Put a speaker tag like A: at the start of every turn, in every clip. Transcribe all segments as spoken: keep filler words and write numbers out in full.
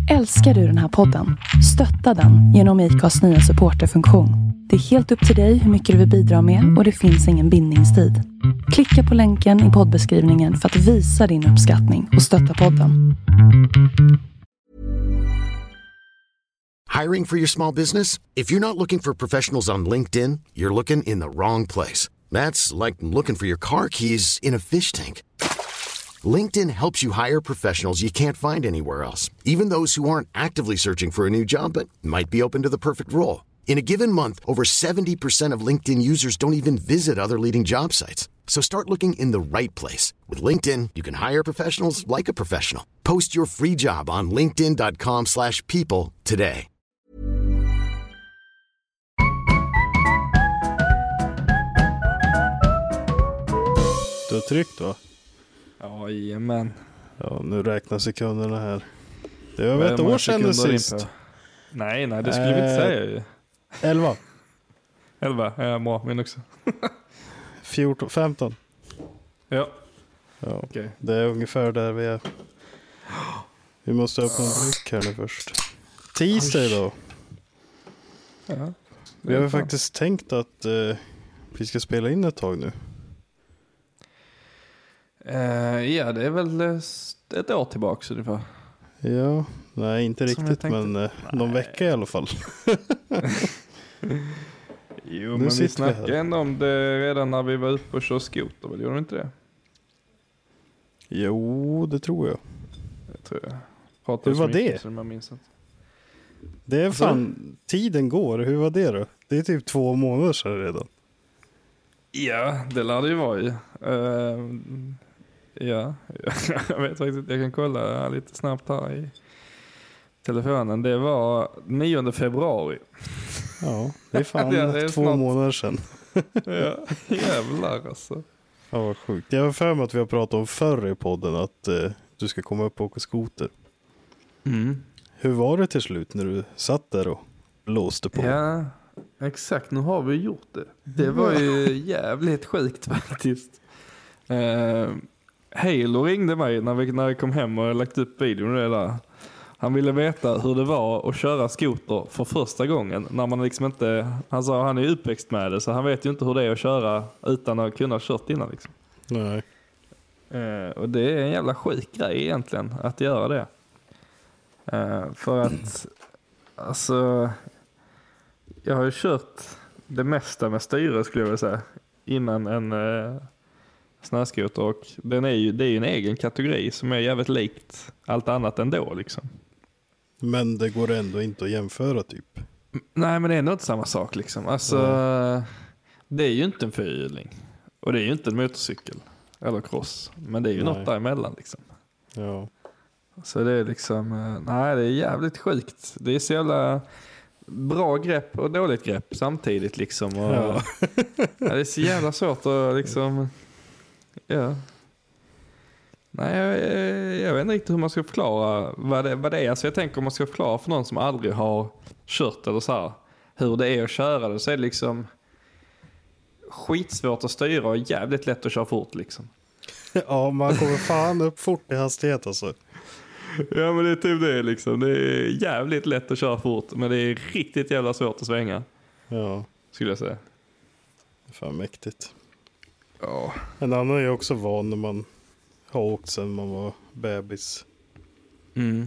A: Älskar du den här podden? Stötta den genom I C A:s nya supporterfunktion. Det är helt upp till dig hur mycket du vill bidra med och det finns ingen bindningstid. Klicka på länken i poddbeskrivningen för att visa din uppskattning och stötta podden.
B: Hiring for your small business? If you're not looking for professionals on LinkedIn, you're looking in the wrong place. That's like looking for your car keys in a fish tank. LinkedIn helps you hire professionals you can't find anywhere else, even those who aren't actively searching for a new job but might be open to the perfect role. In a given month, over seventy percent of LinkedIn users don't even visit other leading job sites. So start looking in the right place. With LinkedIn, you can hire professionals like a professional. Post your free job on linkedin dot com slash people today.
C: Du har tryckt va?
D: Jajamän.
C: Ja, nu räknar sekunderna här. Det var ett år sedan det sist.
D: Nej, nej, det skulle äh, vi inte säga ju.
C: elva.
D: elva, ja, bra, min också.
C: fjorton, femton.
D: Ja.
C: Ja, okay. Det är ungefär där vi är. Vi måste öppna en dryck här nu först. Tisdag idag.
D: Ja.
C: Vi har faktiskt tänkt att uh, vi ska spela in ett tag nu.
D: Uh, ja, det är väl ett år tillbaka ungefär.
C: Ja, nej inte riktigt, men uh, någon vecka i alla fall.
D: Jo, nu men vi snackade ändå om det redan när vi var uppe och körde skoter, väl gjorde du inte det?
C: Jo, det tror jag.
D: Det tror jag.
C: Hur var det?
D: Som jag minns inte.
C: Det är fan, tiden går. Hur var det då? Det är typ två månader sedan redan.
D: Ja, det lär det ju vara ju. Uh, ja, jag vet faktiskt inte. Jag kan kolla lite snabbt här i telefonen. Det var nionde februari.
C: Ja, det är fan
D: ja, det är
C: två
D: snart.
C: månader sedan.
D: Ja, jävlar alltså.
C: Ja, vad sjukt. Jag har för mig att vi har pratat om förr i podden att uh, du ska komma upp och åka skoter.
D: Mm.
C: Hur var det till slut när du satt där och blåste på?
D: Ja, exakt. Nu har vi gjort det. Det var ju jävligt sjukt faktiskt. Uh, Halo ringde mig när vi, när vi kom hem och lagt upp videon och det där. Han ville veta hur det var att köra skoter för första gången. När man liksom inte, han sa han är uppväxt med det, så han vet ju inte hur det är att köra utan att kunna ha kört innan liksom.
C: Nej.
D: Uh, och det är en jävla sjuk grej egentligen att göra det. Uh, för att alltså jag har ju kört det mesta med styre skulle jag vilja säga innan en uh, snöskoter, och den är ju, det är ju en egen kategori som är jävligt likt allt annat ändå liksom.
C: Men det går ändå inte att jämföra typ.
D: Nej, men det är ändå inte samma sak liksom. Alltså mm. det är ju inte en fyrhjuling och det är ju inte en motorcykel eller cross, men det är ju nej. Något däremellan liksom.
C: Ja. Så
D: det är liksom, nej det är jävligt sjukt. Det är så jävla bra grepp och dåligt grepp samtidigt liksom. Och,
C: ja.
D: Ja, det är så jävla svårt att liksom, ja. Nej, jag, jag, jag vet inte riktigt hur man ska förklara vad det, vad det är. Alltså jag tänker om man ska förklara för någon som aldrig har kört eller så här, hur det är att köra det, så är det liksom skitsvårt att styra och jävligt lätt att köra fort liksom.
C: Ja, man kommer fan upp fort i hastighet alltså.
D: Ja, men det är typ det liksom. Det är jävligt lätt att köra fort, men det är riktigt jävla svårt att svänga.
C: Ja.
D: Skulle jag säga.
C: Fan mäktigt.
D: Ja.
C: En annan är också van när man har åkt sedan man var bebis.
D: Mm.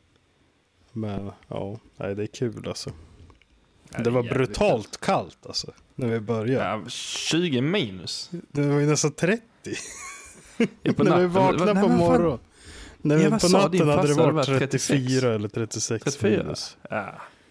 C: Men ja, nej, det är kul alltså.
D: Ja,
C: det, det var brutalt kul. Kallt alltså när vi började.
D: Ja, tjugo minus.
C: Det var ju nästan trettio.
D: Ja, på
C: när vi vaknade på morgonen. När vi på natten hade det varit trettiofyra eller trettiosex
D: trettiofyra
C: minus.
D: Ja.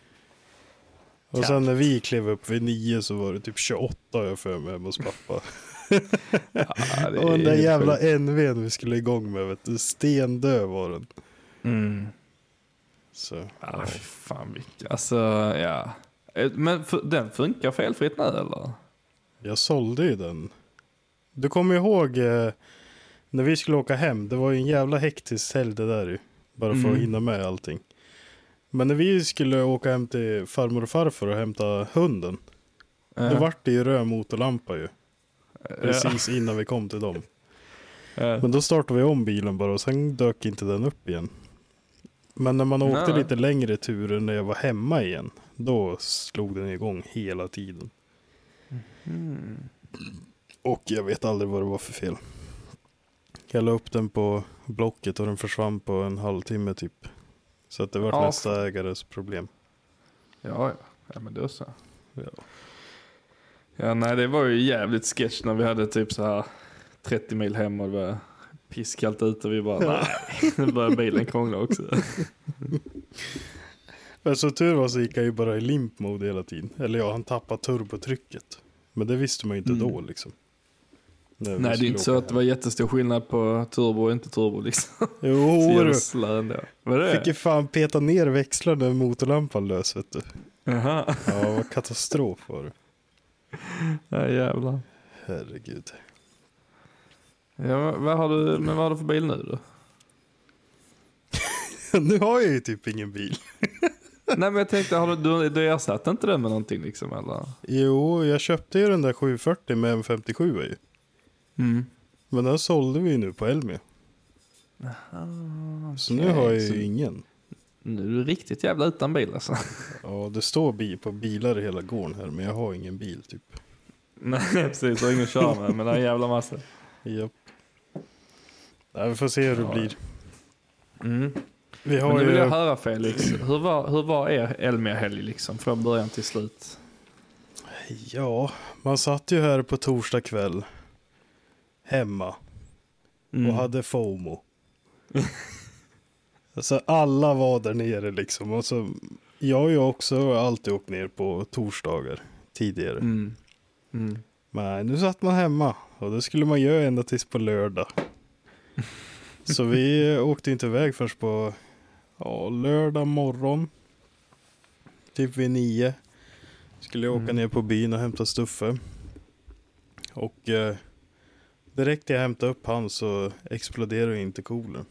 C: Och ja. Sen när vi klev upp vid nio så var det typ tjugoåtta jag för mig hos pappa.
D: Ja,
C: och den där jävla N V:n vi skulle igång med, vet du, stendö var den.
D: Mm.
C: Så.
D: Ja,
C: Ja.
D: fan vilka. Alltså, ja. Men för, den funkar felfritt nu eller?
C: Jag sålde ju den. Du kommer ihåg eh, när vi skulle åka hem, det var ju en jävla hektisk helg det där ju. Bara för mm. att hinna med allting. Men när vi skulle åka hem till farmor och farfar och hämta hunden. Äh. Då vart det ju röd motorlampa ju. Precis ja. Innan vi kom till dem. Äh. Men då startade vi om bilen bara och sen dök inte den upp igen. Men när man åkte
D: Nej.
C: lite längre turer när jag var hemma igen, då slog den igång hela tiden.
D: Mm.
C: Och jag vet aldrig vad det var för fel. Jag la upp den på Blocket och den försvann på en halvtimme typ. Så att det var
D: Ja.
C: nästa ägares problem.
D: Ja, ja. Ja, men då så.
C: Ja.
D: Ja, nej, det var ju jävligt sketch när vi hade typ så här trettio mil hem och det var pisskallt ute och vi bara, nej, nu börjar bilen krångla också.
C: Men så tur var så gick jag ju bara i limp mode hela tiden. Eller ja, han tappade turbotrycket. Men det visste man ju inte
D: Mm.
C: då liksom. När vi
D: Nej, det är
C: skulle
D: inte så
C: åka
D: att det var jättestor skillnad på turbo och inte turbo liksom.
C: hem.
D: Så
C: Jo,
D: jävla
C: du.
D: slö ändå. Vad är det?
C: Fick ju fan peta ner växlar när motorlampan lös, vet du.
D: Jaha.
C: Ja, det var katastrof var det.
D: Ja, jävlar.
C: Herregud.
D: Ja, vad har du, men vad har du för bil nu då?
C: Nu har jag ju typ ingen bil.
D: Nej, men jag tänkte, har du, du, du ersatte inte det med någonting liksom, eller?
C: Jo, jag köpte ju den där sjuhundrafyrtio med M femtiosju ju.
D: Mm.
C: Men den sålde vi ju nu på Elmia.
D: Ah,
C: Så nu har jag ju
D: så
C: ingen.
D: nu är du riktigt jävla utan bil alltså.
C: Ja, det står bil på bilar i hela gården här, men jag har ingen bil typ.
D: Nej, precis. Du har ingen att köra med, men det är en jävla massa.
C: Japp. Nej, vi får se hur det
D: Ja.
C: blir.
D: Mm.
C: Vi har
D: Men nu vill
C: ju...
D: jag höra Felix, hur var, hur var er Elmia-helg liksom, från början till slut?
C: Ja, man satt ju här på torsdag kväll. Hemma.
D: Mm.
C: Och hade FOMO. Alltså alla var där nere liksom. Och så, jag har ju också alltid åkt ner på torsdagar tidigare.
D: Mm. Mm.
C: Men nu satt man hemma. Och det skulle man göra ända tills på lördag. Så vi åkte inte iväg först på ja, lördag morgon. Typ vid nio. Skulle jag åka
D: Mm.
C: ner på byn och hämta Stuffe. Och eh, direkt när jag hämtade upp han så exploderade inte coolern.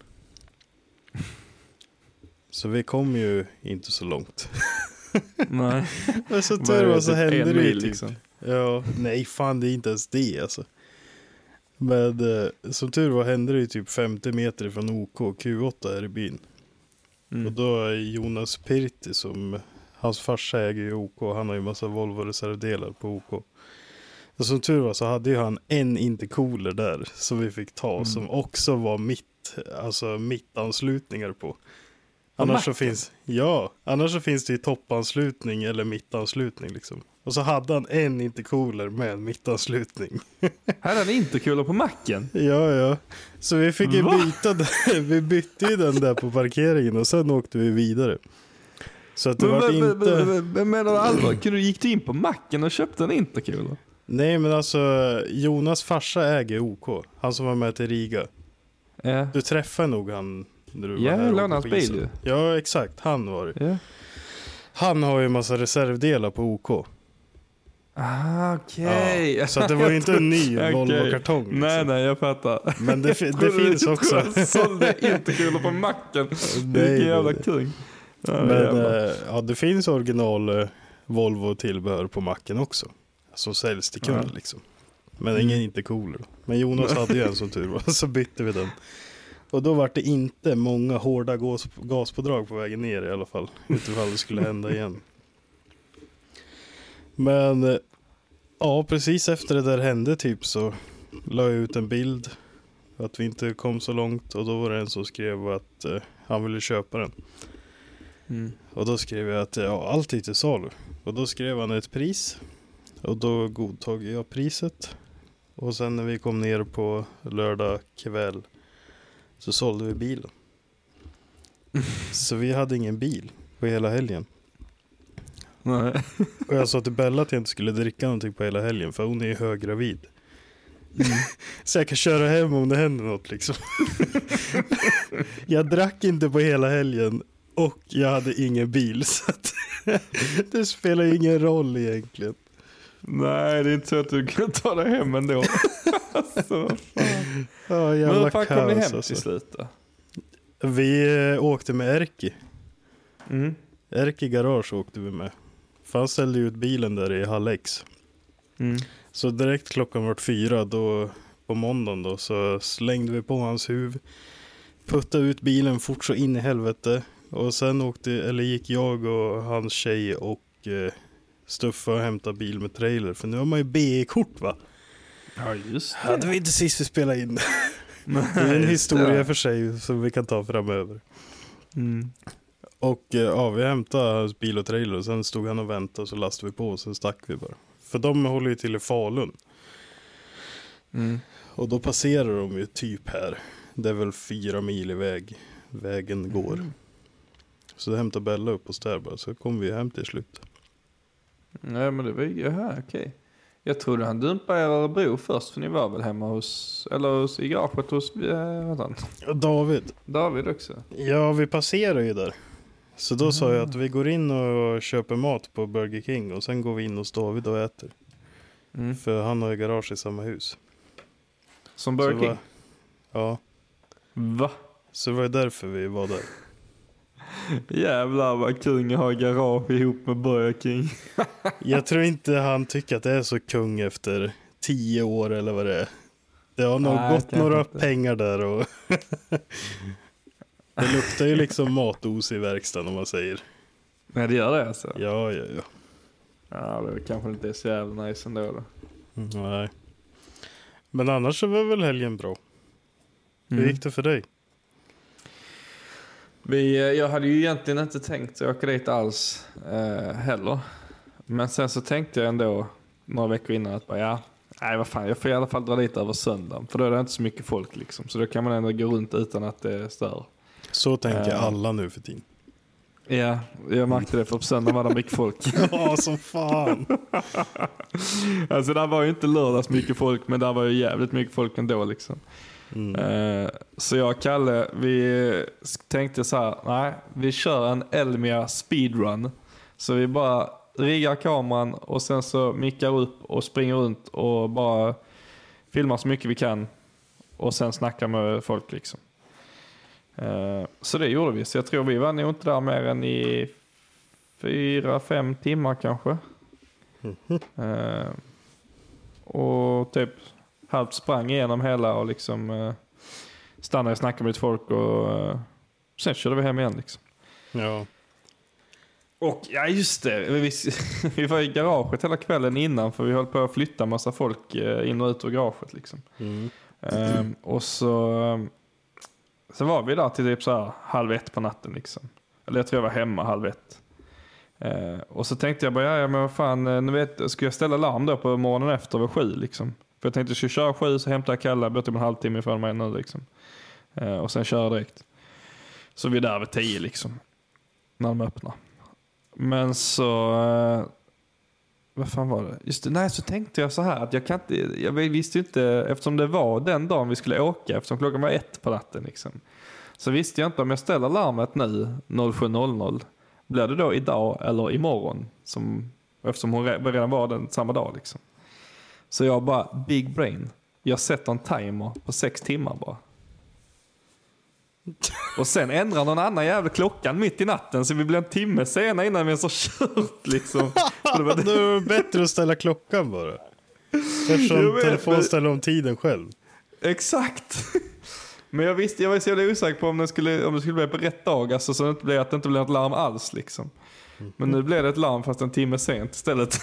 C: Så vi kom ju inte så långt.
D: Nej.
C: Men så
D: Vad är
C: tur
D: det,
C: var så
D: typ
C: hände
D: en
C: det ju
D: mil,
C: typ.
D: liksom?
C: Ja, nej fan det är inte ens det alltså. Men eh, som tur var hände det ju typ femtio meter från O K, Q åtta här i byn.
D: Mm.
C: Och då är Jonas Pirti som, hans farsa äger ju O K, han har ju massa Volvo-reservdelar på O K. Och som tur var så hade ju han en intercooler där som vi fick ta
D: Mm.
C: som också var mitt, alltså mittanslutningar på. Annars så
D: macken?
C: finns, ja, annars så finns det ju toppanslutning eller mittanslutning liksom. Och så hade han en intercooler med en mittanslutning.
D: Här är det inte kul på macken.
C: Ja, ja. Så vi fick ju
D: Va?
C: byta den. Vi bytte ju den där på parkeringen och sen åkte vi vidare. Så att det
D: Men,
C: var
D: men,
C: inte...
D: men, men, men menar du allvar? Kunde du gick du in på macken och köpte en intercooler?
C: Nej, men alltså Jonas farsa äger O K. Han som var med till Riga.
D: Ja.
C: Du träffade nog han när du
D: Ja,
C: var här
D: jag
C: och
D: lånade
C: åkte
D: hans
C: på
D: bil
C: isen. Ja, exakt. Han var det.
D: Ja.
C: Han har ju en massa reservdelar på O K.
D: Ah, okej.
C: Ja, så att det var ju inte en ny
D: Okej.
C: Volvo-kartong. Liksom.
D: Nej, nej, jag fattar.
C: Men det, fi- det finns också.
D: Jag sålde intercooler på macken.
C: Nej,
D: Vilken jävla
C: nej.
D: kung. Ja,
C: Men
D: jävlar.
C: eh, ja, det finns original eh, Volvo-tillbehör på macken också. Som säljs till kund
D: Ja.
C: liksom. Men ingen inte cooler. Men Jonas hade ju en som tur var. Så bytte vi den. Och då var det inte många hårda gas, gaspådrag på vägen ner i alla fall. Utifall det skulle hända igen. Men eh, ja, precis efter det där hände typ så la jag ut en bild. Att vi inte kom så långt. Och då var det en som skrev att eh, han ville köpa den.
D: Mm.
C: Och då skrev jag att ja, allt är till salu. Och då skrev han ett pris. Och då godtog jag priset. Och sen när vi kom ner på lördag kväll så sålde vi bilen. Så vi hade ingen bil på hela helgen.
D: Nej.
C: Och jag sa till Bella att jag inte skulle dricka någonting på hela helgen. För hon är ju höggravid.
D: Mm.
C: Så jag kan köra hem om det händer något liksom. Jag drack inte på hela helgen. Och jag hade ingen bil. Så att det spelar ju ingen roll egentligen.
D: Nej, det är inte så att du kan ta dig hem ändå. Alltså, fan.
C: Ja,
D: Men
C: jävla
D: hur fan kom ni
C: kaos,
D: hem
C: alltså.
D: till slut då?
C: Vi eh, åkte med Erki.
D: Mm.
C: Erki garage åkte vi med. För han ställde ut bilen där i Hall X.
D: Mm.
C: Så direkt klockan var fyra då, på måndagen då, så slängde vi på hans huv. Puttade ut bilen fort så in i helvete. Och sen åkte, eller gick jag och hans tjej och eh, Stuffa och hämtade bil med trailer. För nu har man ju B E-kort, va?
D: Ja, just det.
C: Ja, det var inte sist vi spelade in. Det är en historia för sig som vi kan ta framöver.
D: Mm.
C: Och eh, ja, vi hämtade hans bil och trailer. Och sen stod han och väntade och så lastade vi på och sen stack vi bara. För de håller ju till i Falun.
D: Mm.
C: Och då passerar de ju typ här. Det är väl fyra mil i väg. Vägen går.
D: Mm.
C: Så det hämtade Bella upp och där bara. Så kom vi hem till slut.
D: Nej, men det var ju, jaha, okej. Jag trodde han dumpade er Örebro först, för ni var väl hemma hos, eller hos, i garaget hos, äh, vad han?
C: Och David.
D: David också.
C: Ja, vi passerar ju där. Så då
D: Mm.
C: sa jag att vi går in och köper mat på Burger King. Och sen går vi in hos David och äter.
D: Mm.
C: För han har ju garage i samma hus.
D: Som
C: Så
D: Burger King?
C: var, ja,
D: Va?
C: så det var därför vi var där.
D: Jävlar vad kung har garage ihop med Burger King.
C: Jag tror inte han tycker att det är så kung efter tio år eller vad det är. Det har nog
D: Nej,
C: gått
D: kanske
C: några
D: inte.
C: pengar där och det luktar ju liksom matos i verkstaden om man säger.
D: Nej, det gör det alltså?
C: Ja, ja, ja.
D: Ja, det kanske inte är så jävla nice ändå då.
C: Mm, nej. Men annars så var väl helgen bra.
D: Mm.
C: Hur gick det för dig?
D: Vi, jag hade ju egentligen inte tänkt att åka dit alls eh, heller. Men sen så tänkte jag ändå några veckor innan att bara, ja, nej vad fan, jag får i alla fall dra dit över söndagen. För då är det inte så mycket folk liksom. Så då kan man ändå gå runt utan att det stör.
C: Så tänker
D: Eh.
C: alla nu för tiden.
D: Ja, jag märkte det, för på söndagen var det mycket folk.
C: Ja, som fan.
D: Alltså där var ju inte lördags mycket folk, men där var ju jävligt mycket folk ändå liksom.
C: Mm.
D: Eh, så jag och Kalle, vi tänkte så här: nej, vi kör en Elmia speedrun. Så vi bara riggar kameran och sen så mickar upp och springer runt och bara filmar så mycket vi kan och sen snackar med folk liksom. Eh, så det gjorde vi. Så jag tror vi var nog inte där mer än i fyra, fem timmar kanske. Eh, och typ halvt sprang igenom hela och liksom eh, stannade och snackade med folk och eh, sen körde vi hem igen liksom.
C: Ja.
D: Och ja, just det, vi, vi var i garaget hela kvällen innan, för vi höll på att flytta massa folk eh, in och ut ur garaget liksom.
C: Mm.
D: Eh, och så så var vi där till typ så här halv ett på natten liksom. Eller jag tror jag var hemma halv ett. Eh, och så tänkte jag bara, ja, ja men vad fan, nu vet, ska jag ställa larm då på morgonen efter vid sju liksom. För jag tänkte, jag skulle köra sju, så hämtar jag Kalle, bort typ en halvtimme ifrån mig nu liksom. Eh, och sen köra direkt. Så vi är där vid tio liksom. När de öppnar. Men så... Eh, vad fan var det? Just det, nej, så tänkte jag så här att jag kan inte... Jag visste ju inte, eftersom det var den dagen vi skulle åka, eftersom klockan var ett på natten liksom. Så visste jag inte om jag ställer larmet nu sju noll noll. Blir det då idag eller imorgon? Som, eftersom hon redan var den samma dag liksom. Så jag bara, big brain. Jag sätter en timer på sex timmar bara. Och sen ändrar någon annan jävla klockan mitt i natten, så vi blir en timme sena innan vi ens har kört liksom. Så det var det.
C: Det är bättre att ställa klockan bara. Eftersom
D: Jag vet,
C: telefon
D: men-
C: ställer om tiden själv.
D: Exakt. Men jag visste, jag var så jävla osäker på om det skulle, om det skulle bli på rätt dag, alltså, så det inte blev, att det inte blev ett larm alls liksom. Men nu blev det ett larm fast en timme sent istället.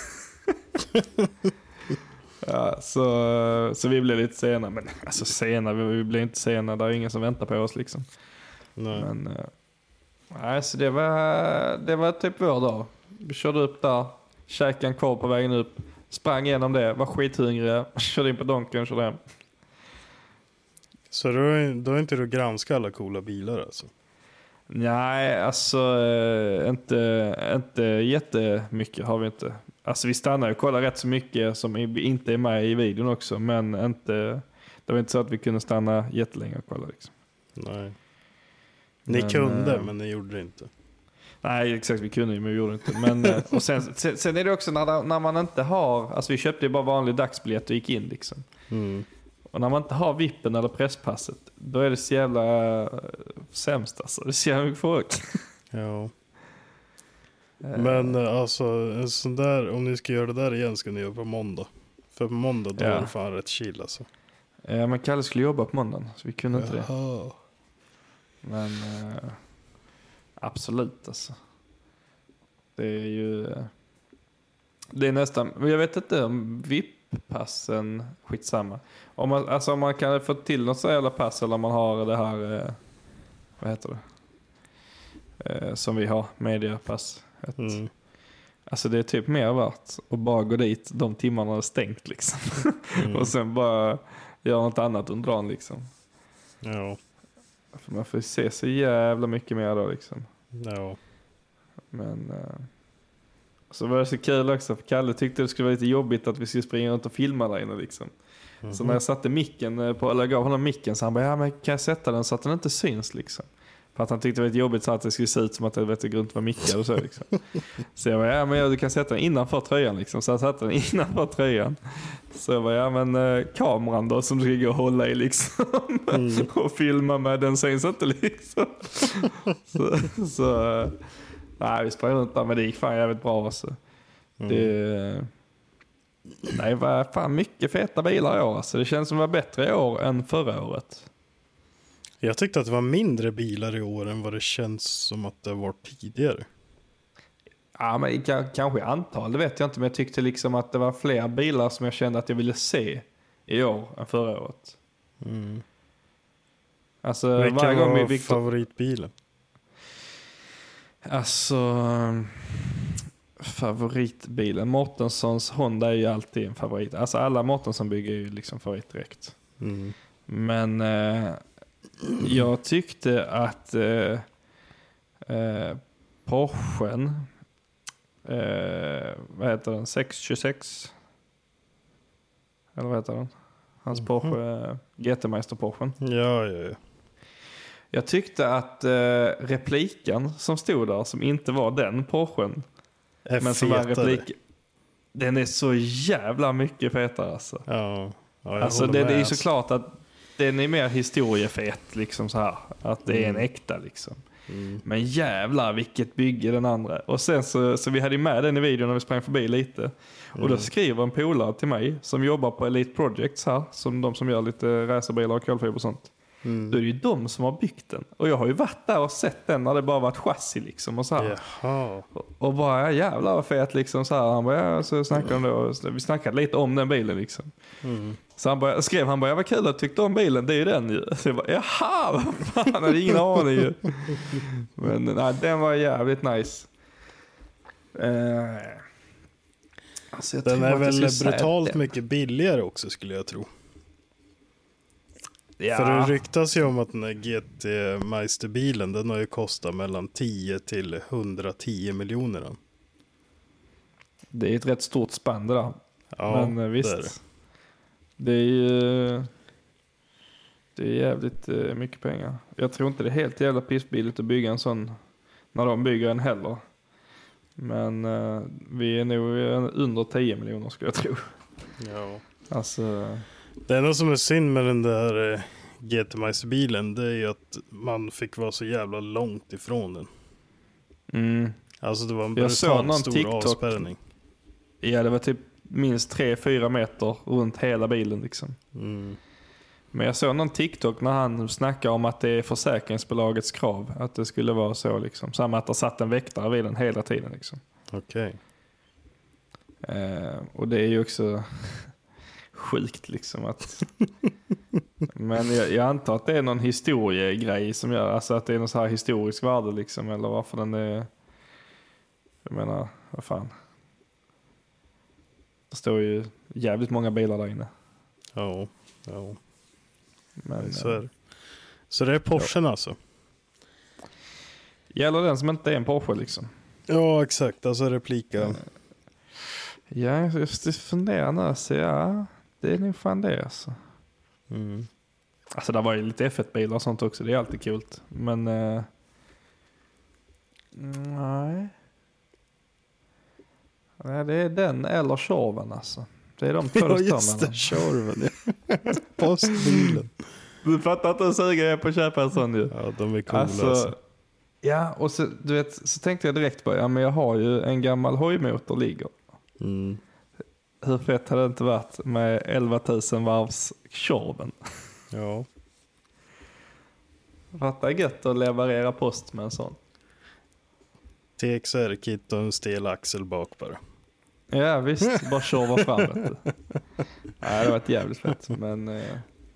D: Ja, så, så vi blev lite sena. Men alltså sena, vi, vi blev inte sena. Det är ingen som väntar på oss liksom.
C: Nej.
D: Men eh, nej, så det var, det var typ vår dag. Vi körde upp där, käkade en korv på vägen upp, sprang igenom det, var skithungriga, körde in på Donken och körde hem.
C: Så då är, då är inte du granska alla coola bilar alltså?
D: Nej, alltså eh, inte, inte jättemycket har vi inte. Alltså vi stannar och kollar rätt så mycket som inte är med i videon också, men inte, det var inte så att vi kunde stanna jättelänge och kolla liksom.
C: Nej. Ni
D: Men,
C: kunde,
D: eh,
C: men ni gjorde det inte.
D: Nej, exakt, vi kunde ju, men vi gjorde inte. Men, eh, och sen, sen, sen är det också när, när man inte har, alltså vi köpte ju bara vanlig dagsbiljett och gick in liksom.
C: Mm.
D: Och när man inte har vippen eller presspasset, då är det så jävla uh, sämst alltså. Det är så jävla mycket folk.
C: Ja. Men eh, alltså, en sån där, om ni ska göra det där igen ska ni göra på måndag. För på måndag då
D: Ja.
C: är det fan rätt chill alltså.
D: Ja, men Kalle skulle jobba på måndagen, så vi kunde inte det.
C: Jaha.
D: Men uh, Absolut alltså. Det är ju... Det är nästan... Jag vet inte om V I P-passen... Skitsamma. Om man, alltså om man kan få till något så jävla pass eller om man har det här... Eh, vad heter det? Eh, som vi har. Mediapass. Ett,
C: Mm.
D: Alltså det är typ mer värt att bara gå dit de timmarna är stängt liksom.
C: Mm.
D: Och sen bara göra något annat under dagen liksom.
C: Ja.
D: För man får se så jävla mycket mer då liksom.
C: Ja.
D: Men uh, så var det så kul också, för Kalle tyckte det skulle vara lite jobbigt att vi skulle springa runt och filma där inne liksom. Mm-hmm. Så när jag satte micken på, eller gav honom micken, så han bara, ja men kan jag sätta den så att den inte syns liksom. För att han tyckte det var lite jobbigt så att det skulle se ut som att det vet grunt var mickar och så liksom. Så jag bara, ja men du kan sätta den innanför tröjan liksom. Så jag satte den innanför tröjan. Så jag bara, ja men eh, kameran då som du ska gå och hålla i liksom. Mm. Och filma med den syns inte liksom. så, så eh, nej vi sprang runt där, men det gick fan jävligt bra alltså. Mm. Det, nej, var fan mycket feta bilar i år alltså. Det känns som det var bättre i år än förra året.
C: Jag tyckte att det var mindre bilar i år än vad det känns som att det var tidigare.
D: Ja, men k- kanske antal, det vet jag inte. Men jag tyckte liksom att det var fler bilar som jag kände att jag ville se i år än förra året.
C: Mm.
D: Alltså,
C: vilken
D: varje gång
C: var
D: vi Victor...
C: favoritbilen?
D: Alltså, favoritbilen. Mårtenssons Honda är ju alltid en favorit. Alltså alla Mårtensson bygger ju liksom favorit direkt.
C: Mm.
D: Men... Eh, jag tyckte att eh, eh, Porschen, eh, vad heter den? sex tjugosex? Eller vad heter den? Hans Porsche, eh, G T-Meister Porschen.
C: Ja, ja, ja.
D: Jag tyckte att eh, repliken som stod där, som inte var den Porschen,
C: Är
D: men som var
C: fetare.
D: replik, den är så jävla mycket fetare alltså.
C: Ja, ja jag
D: Alltså
C: håller
D: det,
C: med,
D: det är ju
C: alltså.
D: såklart att den är mer historiefet liksom så här, att det är en
C: Mm.
D: äkta liksom.
C: Mm.
D: Men jävlar vilket bygge den andra. Och sen så, så vi hade ju med den i videon när vi sprang förbi lite. Mm. Och då skriver en polare till mig som jobbar på Elite Projects här, som de som gör lite racerbilar och kolfiber och sånt. Mm. Då är det ju de som har byggt den. Och jag har ju varit där och sett den när det bara varit chassi liksom och så här.
C: Jaha.
D: Och, och bara ja, jävlar vad fet liksom så här. Han bara, ja, så snackade de då, så vi snackade lite om den bilen liksom. Mm. Så han bara, skrev han bara, ja, vad kul att du tyckte om bilen, det är ju den ju. Så jag bara, jaha, vad fan, jag hade ingen aning ju. Men nej, den var jävligt nice. Eh, alltså jag
C: den är väl
D: brutalt
C: brutalt mycket billigare också skulle jag tro.
D: Ja.
C: För det ryktas ju om att den här G T-Meister-bilen, den har ju kostat mellan tio till hundratio miljoner.
D: Det är ett rätt stort spann det där.
C: Ja,
D: men visst.
C: Det är, det.
D: Det är ju det är jävligt mycket pengar. Jag tror inte det är helt jävla pissbilligt att bygga en sån när de bygger en heller. Men uh, vi är nog under tio miljoner skulle jag tro.
C: Ja.
D: Alltså...
C: Det enda som är synd med den där eh, G T-Meister-bilen, det är ju att man fick vara så jävla långt ifrån den.
D: Mm.
C: Alltså det var en
D: brutalt
C: stor
D: TikTok.
C: avspärrning.
D: Ja, det var typ minst tre fyra meter runt hela bilen liksom.
C: Mm.
D: Men jag såg någon TikTok när han snackade om att det är försäkringsbolagets krav att det skulle vara så liksom. Samma att det satt en väktare vid den hela tiden liksom.
C: Okej.
D: Okay. Eh, och det är ju också sjukt liksom att... Men jag, jag antar att det är någon historiegrej som gör, alltså att det är någon så här historisk värde liksom, eller varför den är... Jag menar, vad fan. Det står ju jävligt många bilar där inne.
C: Ja, ja.
D: Men,
C: så är det. Så det är Porschen ja. Alltså?
D: Gäller den som inte är en Porsche liksom?
C: Ja, exakt. Alltså replika.
D: Ja, just det funderar nu. Så ja, det är nog fan det alltså.
C: Mm.
D: Alltså det var ju lite F ett-bilar och sånt också. Det är alltid kul. Men... Uh, nej... Nej, det är den eller Tjorven alltså. Det är de två
C: ja, just det, Tjorven. Postbilen.
D: Du fattar inte hur sugen jag är på att köpa en sån ju.
C: Ja, de är coola
D: alltså,
C: alltså.
D: Ja, och så, du vet, så tänkte jag direkt på, ja men jag har ju en gammal hojmotor ligger.
C: Mm.
D: Hur fett hade det inte varit med elva tusen varvs Tjorven?
C: Ja.
D: Fattar gött att leverera post med en sån.
C: T X R-kit och en stel axel bak bara.
D: Ja visst, bara tjova fram det. Nej, det var ett jävligt fett. Men eh,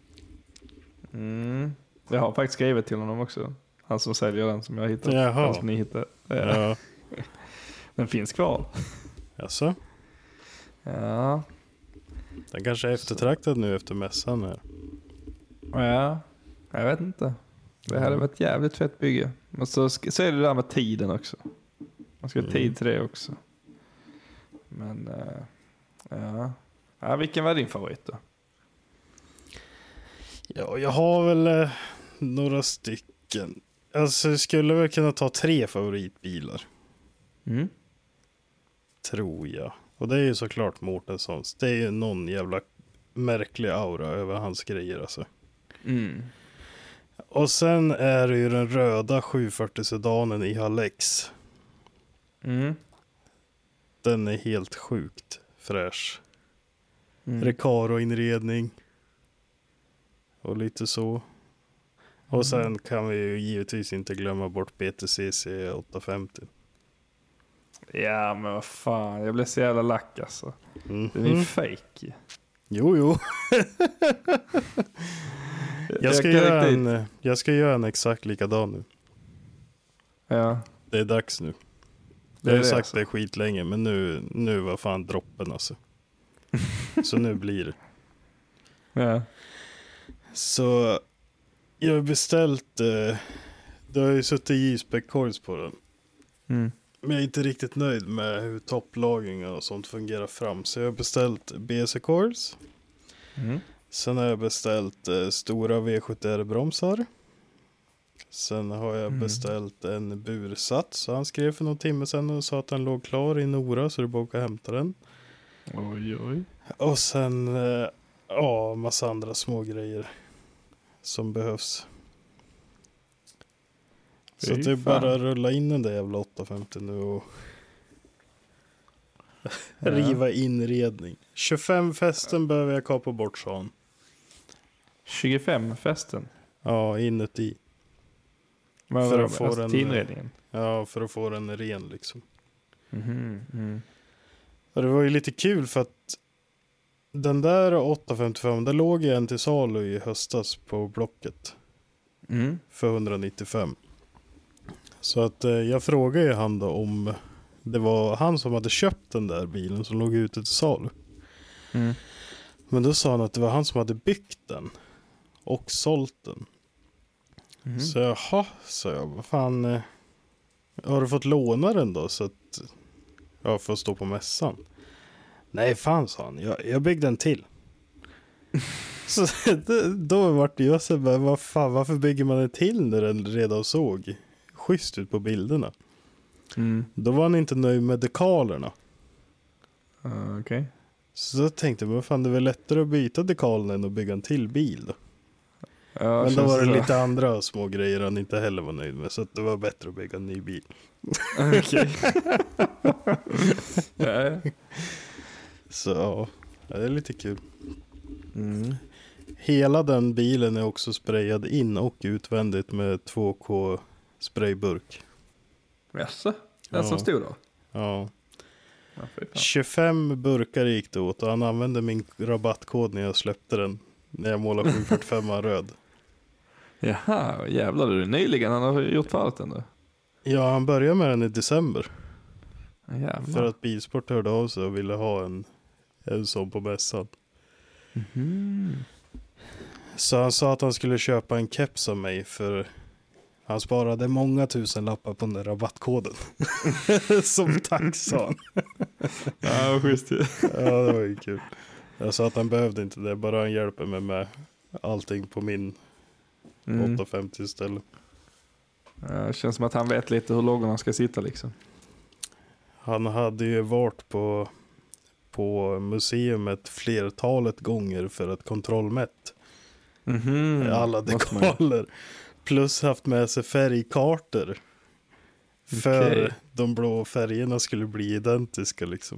D: mm, jag har faktiskt skrivit till honom också. Han som säljer den som jag hittade.
C: Jaha.
D: Han som ni hittade. Ja.
C: Ja.
D: Den finns kvar.
C: Alltså,
D: Ja.
C: den kanske är eftertraktad nu efter mässan här.
D: Ja, jag vet inte. Det hade varit jävligt fett bygge. Men så, ska, så är det där med tiden också. Man ska ha tid
C: Mm.
D: till det också. Men eh, ja. ja. Vilken var din favorit då?
C: Ja, jag har väl eh, några stycken. Alltså, jag skulle väl kunna ta tre favoritbilar.
D: Mm.
C: Tror jag. Och det är ju såklart Mårtenssons. Det är ju någon jävla märklig aura över hans grejer alltså.
D: Mm.
C: Och sen är det ju den röda sjuhundrafyrtio sedanen i Halex.
D: Mm.
C: Den är helt sjukt fräsch.
D: Mm.
C: Recaro-inredning. Och lite så. Och sen kan vi ju givetvis inte glömma bort B T C C åttahundrafemtio.
D: Ja men vad fan, jag blev så jävla lack alltså.
C: Mm.
D: Den är ju fake.
C: Jo, jo. jag, ska
D: kan
C: göra
D: riktigt-
C: en, jag ska göra en exakt likadan nu.
D: Ja,
C: Det är dags nu.
D: det
C: Jag
D: är
C: har
D: det
C: sagt
D: alltså.
C: det skitlänge, men nu, nu var fan droppen alltså. Så nu blir det.
D: Ja.
C: Så jag har beställt, eh, det har ju suttit J-spec-coils på den.
D: Mm.
C: Men jag är inte riktigt nöjd med hur topplagringen och sånt fungerar fram. Så jag har beställt B C-coils.
D: Mm.
C: Sen har jag beställt eh, stora V sjuttio R-bromsar. Sen har jag
D: Mm.
C: beställt en bursats. Så han skrev för någon timme sedan och sa att den låg klar i Nora, så du bara åka och hämta den.
D: Oj oj.
C: Och sen eh, ja, massa andra små grejer som behövs. Så
D: Fy
C: att det är
D: fan.
C: bara att rulla in den där jävla åttahundrafemtio nu och
D: Ja.
C: riva inredning. tjugofem fästen behöver jag kapa bort, sa han.
D: tjugofem fästen.
C: Ja, inuti.
D: Men
C: För
D: för
C: att få
D: alltså,
C: den-
D: till inredningen.
C: Ja, för att få den ren liksom.
D: Mhm. Mm.
C: Och det var ju lite kul för att den där åttahundrafemtiofem, det låg ju en till salu i höstas på Blocket
D: Mm.
C: för etthundranittiofem. Så att eh, jag frågade ju han då om det var han som hade köpt den där bilen som låg ute till salu.
D: Mm.
C: Men då sa han att det var han som hade byggt den och sålt den.
D: Mm.
C: Så jaha, sa jag, vad fan, eh, har du fått låna den då så att jag får stå på mässan? Nej fan, sa han, jag, jag byggde en till. Så då, då vart det jag så bara, vad fan, varför bygger man en till när den redan såg schysst ut på bilderna?
D: Mm.
C: Då var han inte nöjd med dekalerna.
D: Uh, Okej.
C: Så då tänkte jag, vad fan, det är väl lättare att byta dekalen än att bygga en till bil då.
D: Ja,
C: Men då
D: känns
C: var det
D: så.
C: lite andra små grejer han inte heller var nöjd med. Så att det var bättre att bygga en ny bil.
D: Okej. Ja, ja.
C: Så ja, det är lite kul.
D: Mm.
C: Hela den bilen är också sprayad in och utvändigt med två K sprayburk.
D: Jaså? Den
C: Ja.
D: som stod då?
C: Ja.
D: Ja, fy fan.
C: tjugofem burkar gick det åt och han använde min rabattkod när jag släppte den. När jag målade sjuhundrafyrtiofem röd.
D: Jaha, jävlar, du är nyligen han har gjort fallet ändå.
C: Ja, han började med den i december.
D: Jävlar.
C: För att Bilsport hörde av sig och ville ha en, en sån på mässan.
D: Mhm.
C: Så han sa att han skulle köpa en keps av mig för han sparade många tusen lappar på den där rabattkoden. Som tack, sa han.
D: Ja, vad schysst ju.
C: Ja, det var ju kul. Jag sa att han behövde inte det, bara han hjälper mig med allting på min
D: Mm.
C: åttahundrafemtio istället.
D: Ja, det känns som att han vet lite hur lågorna ska sitta liksom.
C: Han hade ju varit på, på museumet flertalet gånger för att kontrollmätt
D: Mhm.
C: alla
D: Måste man ju.
C: dekaler. Plus haft med sig färgkartor. För
D: Okej.
C: de blå färgerna skulle bli identiska liksom.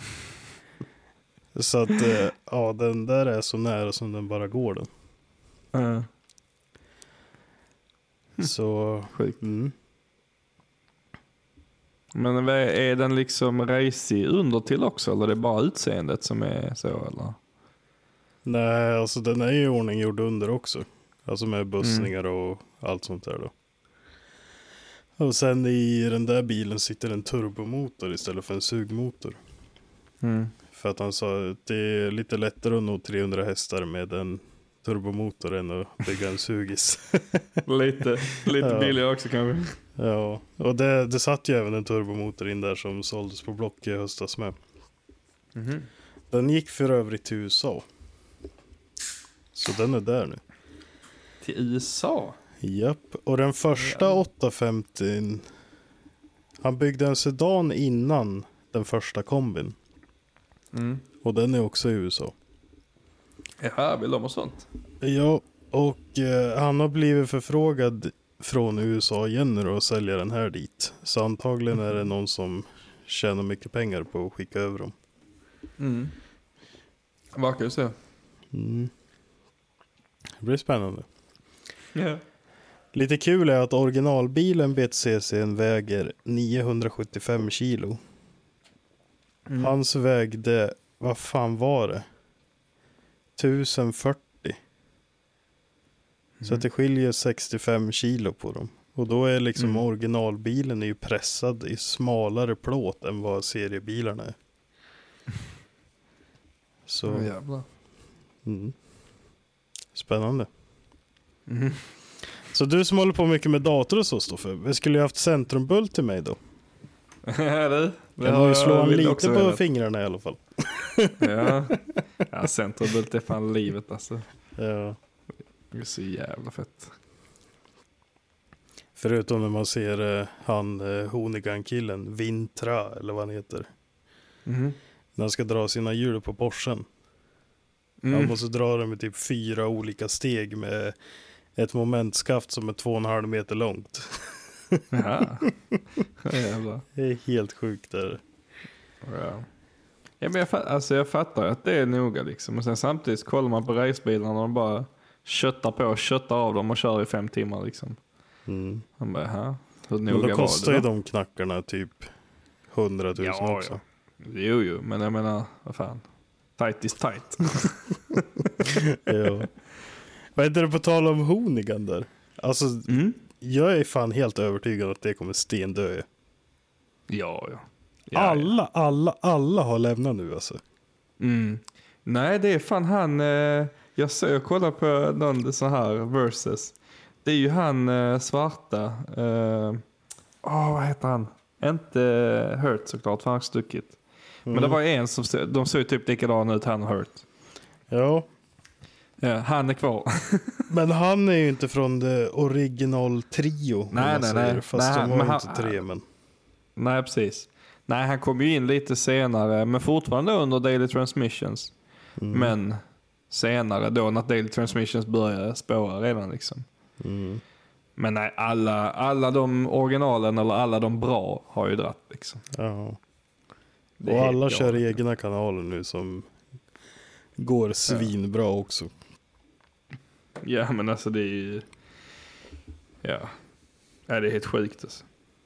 C: Så att eh, ja, den där är så nära som den bara går den.
D: Ja,
C: Så
D: sjukt.
C: mm.
D: Men är den liksom racig under till också? Eller är det bara utseendet som är så? Eller?
C: Nej, alltså den är ju ordning gjord under också. Alltså med bussningar mm. och allt sånt där då. Och sen i den där bilen sitter en turbomotor istället för en sugmotor.
D: Mm.
C: För att han sa att det är lite lättare att nå trehundra hästar med en turbomotor än att bygga en sugis.
D: lite lite
C: ja.
D: billigare också kanske.
C: Ja, och det, det satt ju även en turbomotor in där som såldes på Block i höstas med.
D: Mm.
C: Den gick för övrigt till U S A. Så den är där nu.
D: Till U S A?
C: Japp, och den första ja. åttahundrafemtio, han byggde en sedan innan den första kombin.
D: Mm.
C: Och den är också i U S A.
D: Jaha, vill de ha sånt?
C: Ja, och eh, han har blivit förfrågad från U S A igen nu och sälja den här dit. Så antagligen är det någon som tjänar mycket pengar på att skicka över dem.
D: Mm. Verkar ju så.
C: Mm. Det blir spännande.
D: Ja.
C: Lite kul är att originalbilen B T C C väger niohundrasjuttiofem kilo. Mm. Hans vägde, vad fan var det? tusen fyrtio. Mm. Så att det skiljer sextiofem kilo på dem. Och då är liksom mm. originalbilen är ju pressad i smalare plåt än vad seriebilarna är. Så.
D: Oh, jävlar.
C: Mm. Spännande.
D: Mm.
C: Så du som håller på mycket med dator och så, Stoffe, vi skulle ju haft Centrumbult till mig då.
D: Ja, det.
C: Jag har ju slå han lite på velat. fingrarna i alla fall.
D: Ja, ja Centrumbult är fan livet alltså.
C: Ja.
D: Det är så jävla fett.
C: Förutom när man ser eh, han eh, Honigan-killen, Vintra eller vad han heter.
D: Mm.
C: När han ska dra sina hjul på Porschen. Mm. Han måste dra dem med typ fyra olika steg med ett momentskaft som är två och en halv meter långt.
D: Ja, jävlar.
C: Det är helt sjukt där.
D: Ja. Ja, men jag, fatt, alltså jag fattar att det är noga liksom. Och sen samtidigt kollar man på racebilarna och de bara köttar på och köttar av dem och kör i fem timmar liksom.
C: Mm.
D: Han bara, ha, hur noga
C: men då
D: var
C: kostar
D: det
C: ju
D: då?
C: de knackarna typ hundratusen
D: ja,
C: också.
D: Ja. Jo, jo, men jag menar, vad fan. Tight is tight.
C: Ja. Vad är det på tal om Honigan där? Alltså, mm. jag är fan helt övertygad att det kommer stendö.
D: Ja, ja. ja
C: alla, ja. alla, alla har lämnat nu alltså.
D: Mm. Nej, det är fan han... Eh, jag såg, jag kollar på någon så här versus. Det är ju han eh, svarta. Åh, eh, oh, vad heter han? Inte uh, Hurt såklart, för han har stuckit. Mm. Men det var en som... De såg typ likadan ut, han och Hurt.
C: Ja.
D: Ja, han är kvar.
C: Men han är ju inte från det original trio.
D: Nej, nej, nej.
C: Fast
D: nej,
C: de var
D: han,
C: inte tre, men...
D: Nej, precis. Nej, han kom ju in lite senare. Men fortfarande under Daily Transmissions. Mm. Men senare då när Daily Transmissions började spåra redan liksom.
C: Mm.
D: Men nej, alla, alla de originalen eller alla de bra har ju dratt liksom.
C: Ja. Och alla kör egna kanaler nu som går svinbra ja. också.
D: Ja, men alltså det är ju... Ja. Ja, det är helt sjukt alltså.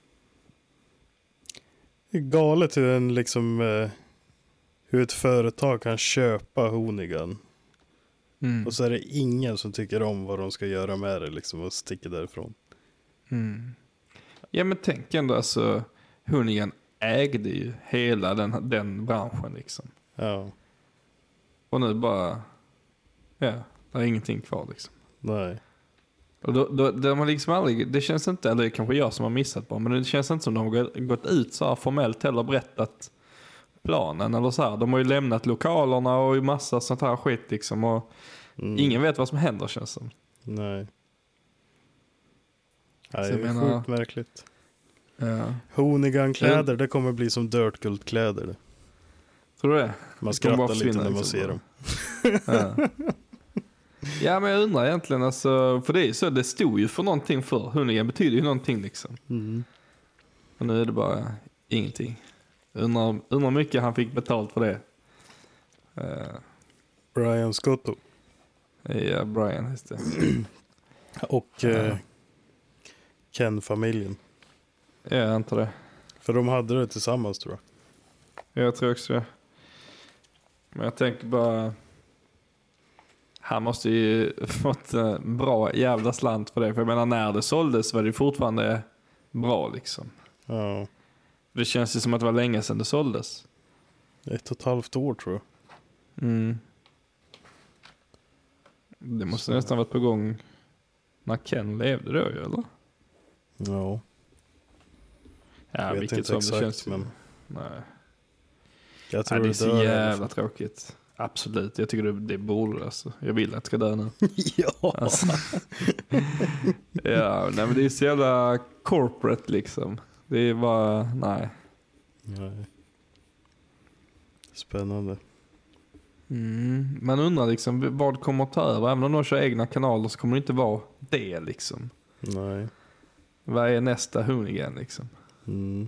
C: Det är galet hur en liksom... Eh, hur ett företag kan köpa Honigan. Mm. Och så är det ingen som tycker om vad de ska göra med det liksom och sticker därifrån.
D: Mm. Ja, men tänk ändå alltså... Honigan ägde ju hela den, den branschen liksom.
C: Ja.
D: Och nu bara... Ja, det är ingenting kvar liksom.
C: Nej.
D: Och då, då, de har liksom aldrig... Det känns inte... Eller det är kanske jag som har missat på. Men det känns inte som de har gått ut så här formellt eller berättat planen eller så här. De har ju lämnat lokalerna och massa sånt här skit liksom. Och mm. ingen vet vad som händer, känns som.
C: Nej. Nej, det är
D: menar,
C: sjukt märkligt.
D: Ja.
C: Honigan-kläder, det kommer bli som Dirtguld-kläder.
D: Tror du det?
C: Man skrattar lite när man liksom ser dem.
D: Ja. Ja, men jag undrar egentligen alltså, för det är så, det stod ju för någonting för. Honigan betyder ju någonting liksom.
C: Mm.
D: Och nu är det bara ingenting. Undrar, undrar mycket han fick betalt för det. Uh,
C: Brian Scotto.
D: Ja, Brian just det.
C: Och uh, uh. Ken-familjen.
D: Ja, jag antar det.
C: För de hade det tillsammans, tror jag.
D: Jag tror också det. Men jag tänker bara... Han måste ju fått en bra jävla slant för det. För jag menar, när det såldes var det fortfarande bra liksom.
C: Ja.
D: Det känns ju som att det var länge sedan det såldes.
C: Ett och ett halvt år, tror jag.
D: Mm. Det måste Så. nästan varit på gång när Ken levde då ju, eller?
C: Ja.
D: Ja,
C: jag
D: vilket som exakt, det känns. Men... Nej.
C: Jag tror
D: Nej, det är så
C: det
D: jävla tråkigt. Absolut, jag tycker det, det borde alltså. Jag vill att det ska dö nu.
C: Ja.
D: Alltså. Ja, nej, men det är så jävla corporate liksom. Det är bara, nej.
C: Nej. Spännande.
D: Mm. Man undrar liksom vad kommer att ta över. Även om de kör egna kanaler så kommer det inte vara det liksom.
C: Nej.
D: Vad är nästa Hoonigan liksom?
C: Mm.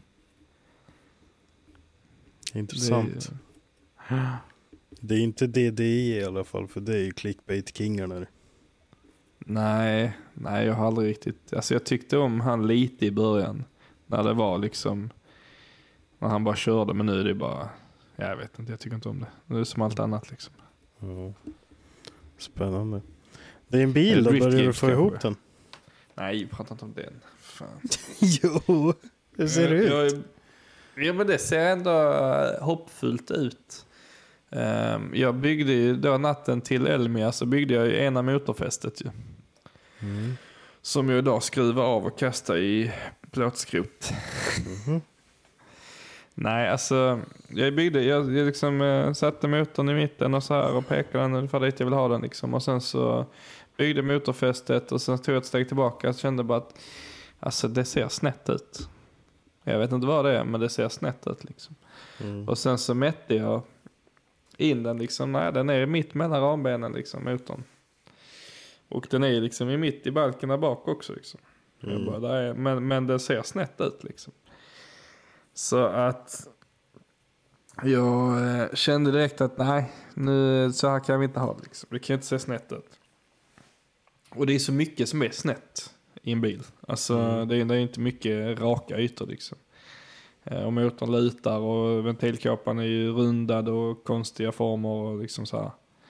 C: Intressant. Det är... det är inte D D E i alla fall, för det är ju clickbait-kingarna.
D: Nej, nej jag har aldrig riktigt... Alltså jag tyckte om han lite i början. När det var liksom... När han bara körde, men nu är det bara... Jag vet inte, jag tycker inte om det. Nu är det som allt annat liksom.
C: Ja. Spännande. Det är en bil, då börjar du få ihop den.
D: Nej, prata inte om den. Fan.
C: Jo, hur ser det ut?
D: Jag, ja, men det ser ändå hoppfullt ut. Um, jag byggde ju då natten till Elmia, så byggde jag ju ena motorfästet ju. Mm. Som jag idag skruvar av och kastar i plåtskrot. Mm. Nej, alltså jag byggde, jag, jag liksom eh, satte motorn i mitten och så här och pekade den ungefär dit jag vill ha den liksom. Och sen så byggde motorfästet och sen tog jag ett steg tillbaka och kände bara att alltså det ser snett ut. Jag vet inte vad det är, men det ser snett ut liksom. Mm. Och sen så mätte jag in den liksom, nej den är mitt mellan rambenen liksom, motorn. Och den är liksom i mitt i balken där bak också liksom. Mm. Jag bara, där är, men, men den ser snett ut liksom. Så att jag eh, kände direkt att nej, nu så här kan vi inte ha det liksom. Det kan inte se snett ut. Och det är så mycket som är snett i en bil. Alltså mm. det, är, det är inte mycket raka ytor liksom. Eh, och motorn lutar och ventilkåpan är ju rundad och konstiga former och liksom så här.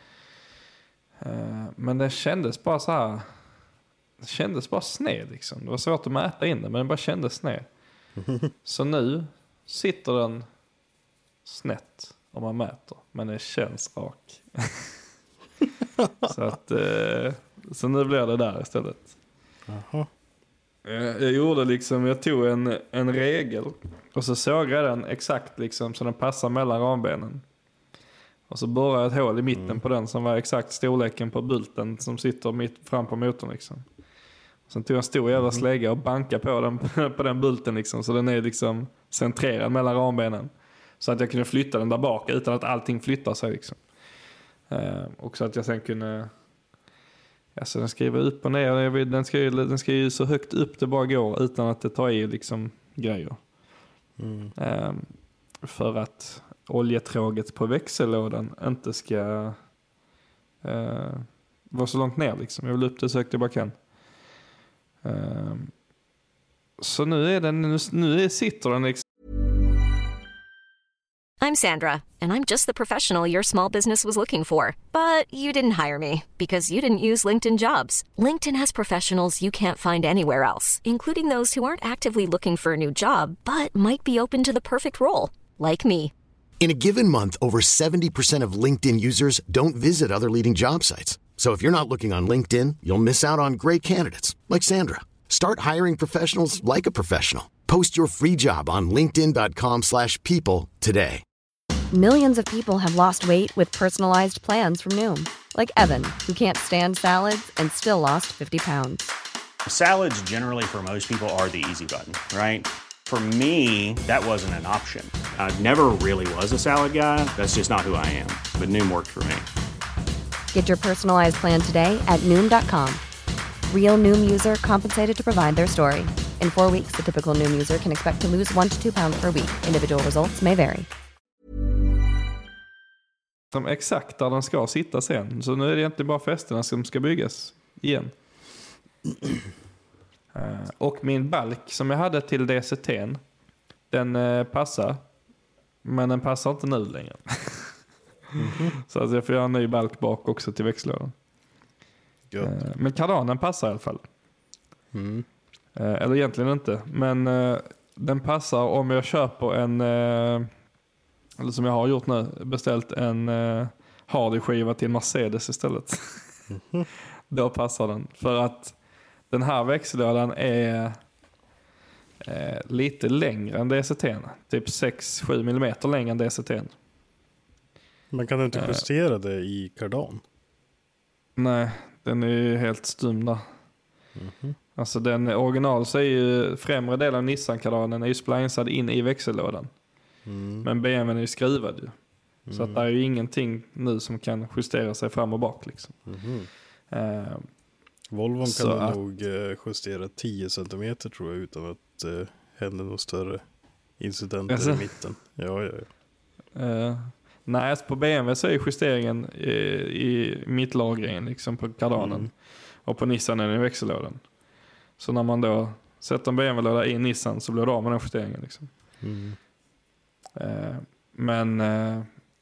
D: Eh, men det kändes bara så här. Det kändes bara sned liksom. Det var svårt att mäta in det, men det bara kändes sned. Så nu sitter den snett om man mäter, men det känns rak. Så att eh, så nu blir det där istället. Aha. Jag gjorde liksom, jag tog en, en regel och så såg jag den exakt liksom så den passar mellan rambenen. Och så borrade jag ett hål i mitten mm. på den som var exakt storleken på bulten som sitter mitt fram på motorn liksom. Sen tog jag en stor jävla slägga och bankade på den, på den bulten liksom, så den är liksom centrerad mellan rambenen. Så att jag kunde flytta den där bak utan att allting flyttar sig liksom. Uh, och så att jag sen kunde... Alltså den ska ju vara upp och ner. Den ska ju, den ska ju så högt upp det bara går utan att det tar i liksom grejer. Mm. Uh, för att oljetråget på växellådan inte ska uh, vara så långt ner liksom. Jag vill upp det så högt jag bara kan. Um, så nu är den nu, nu är, sitter den liksom.
E: I'm Sandra, and I'm just the professional your small business was looking for. But you didn't hire me because you didn't use LinkedIn Jobs. LinkedIn has professionals you can't find anywhere else, including those who aren't actively looking for a new job but might be open to the perfect role, like me.
B: In a given month, over seventy percent of LinkedIn users don't visit other leading job sites. So if you're not looking on LinkedIn, you'll miss out on great candidates like Sandra. Start hiring professionals like a professional. Post your free job on linkedin dot com slash people today.
F: Millions of people have lost weight with personalized plans from Noom. Like Evan, who can't stand salads and still lost fifty pounds.
G: Salads generally for most people are the easy button, right? For me, that wasn't an option. I never really was a salad guy. That's just not who I am. But Noom worked for me.
F: Get your personalized plan today at noom dot com. Real Noom user compensated to provide their story. In four weeks, the typical Noom user can expect to lose one to two pounds per week. Individual results may vary.
D: Som exakt där den ska sitta sen. Så nu är det egentligen bara fästena som ska byggas igen. uh, och min balk som jag hade till D C T:n, den eh, passar. Men den passar inte nu längre. Mm-hmm. Så att jag får göra en ny balk bak också till växellådan. Eh, men kardanen passar i alla fall.
C: Mm.
D: Eh, eller egentligen inte. Men eh, den passar om jag köper en... Eh, eller som jag har gjort nu. Beställt en eh, Hardy-skiva till Mercedes istället. Mm-hmm. Då passar den. För att den här växellådan är eh, lite längre än D C T. Typ sex till sju millimeter längre än D C T.
C: Men kan du inte justera eh. det i kardan?
D: Nej, den är ju helt stum där.
C: Mm-hmm.
D: Alltså den original så är ju främre delen av Nissan-kardanen är ju splinsad in i växellådan. Mm. Men B M W:n är ju skruvad ju. Mm. Så att det är ju ingenting nu som kan justera sig fram och bak liksom.
C: Mm-hmm.
D: Eh,
C: Volvon kan du
D: att,
C: nog justera tio centimeter tror jag utan att det händer några större incidenter alltså, i mitten. Ja, ja, ja.
D: Eh, nej, alltså på B M W så är justeringen i, i mittlagringen liksom på kardanen. Mm. Och på Nissan är den i växellådan. Så när man då sätter en B M W-låda i Nissan så blir det av med den justeringen liksom. Mm. Eh, men eh,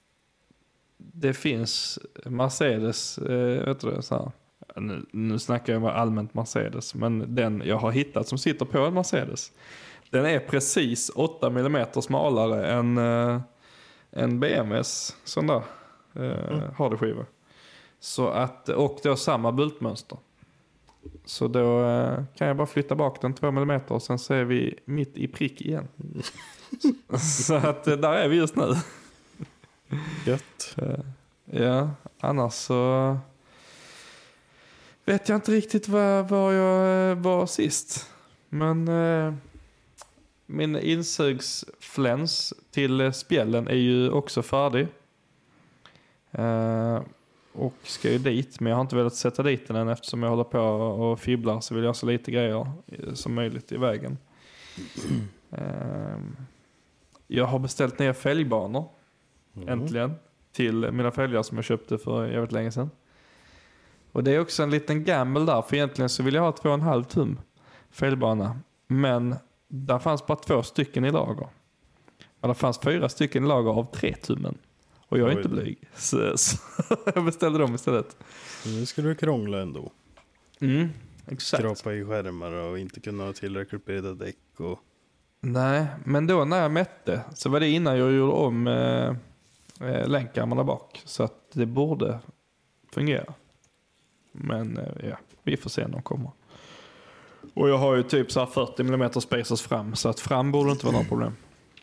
D: det finns Mercedes, eh, vet du det, så här. Nu, nu snackar jag med allmänt Mercedes, men den jag har hittat som sitter på en Mercedes, den är precis åtta millimeter smalare än uh, en B M W:s sån där uh, mm. Hardy-skiva. Så att, och då samma bultmönster. Så då uh, kan jag bara flytta bak den två millimeter och sen så är vi mitt i prick igen. så, så att uh, där är vi just nu.
C: Gött.
D: Uh, ja, annars så vet jag inte riktigt var, var jag var sist. Men eh, min insugsfläns till spjällen är ju också färdig. Eh, och ska ju dit. Men jag har inte velat sätta dit den än eftersom jag håller på och fibblar. Så vill jag ha så lite grejer som möjligt i vägen. Eh, jag har beställt ner fälgbanor. Mm. Äntligen. Till mina fälgar som jag köpte för jävligt länge sedan. Och det är också en liten gamble där. För egentligen så vill jag ha två och en halv tum fälgbana. Men där fanns bara två stycken i lager. Men det fanns fyra stycken i lager av tre tummen. Och jag är Oj. inte blyg. Så, så jag beställde dem istället.
C: Nu ska du krångla ändå.
D: Mm, exakt.
C: Skrapa i skärmar och inte kunna ha tillräckligt breda däck. Och...
D: Nej, men då när jag mätte så var det innan jag gjorde om eh, länkarmarna bak. Så att det borde fungera. Men ja, vi får se när de kommer. Och jag har ju typ så här fyrtio millimeter spacers fram. Så att fram borde inte vara något problem.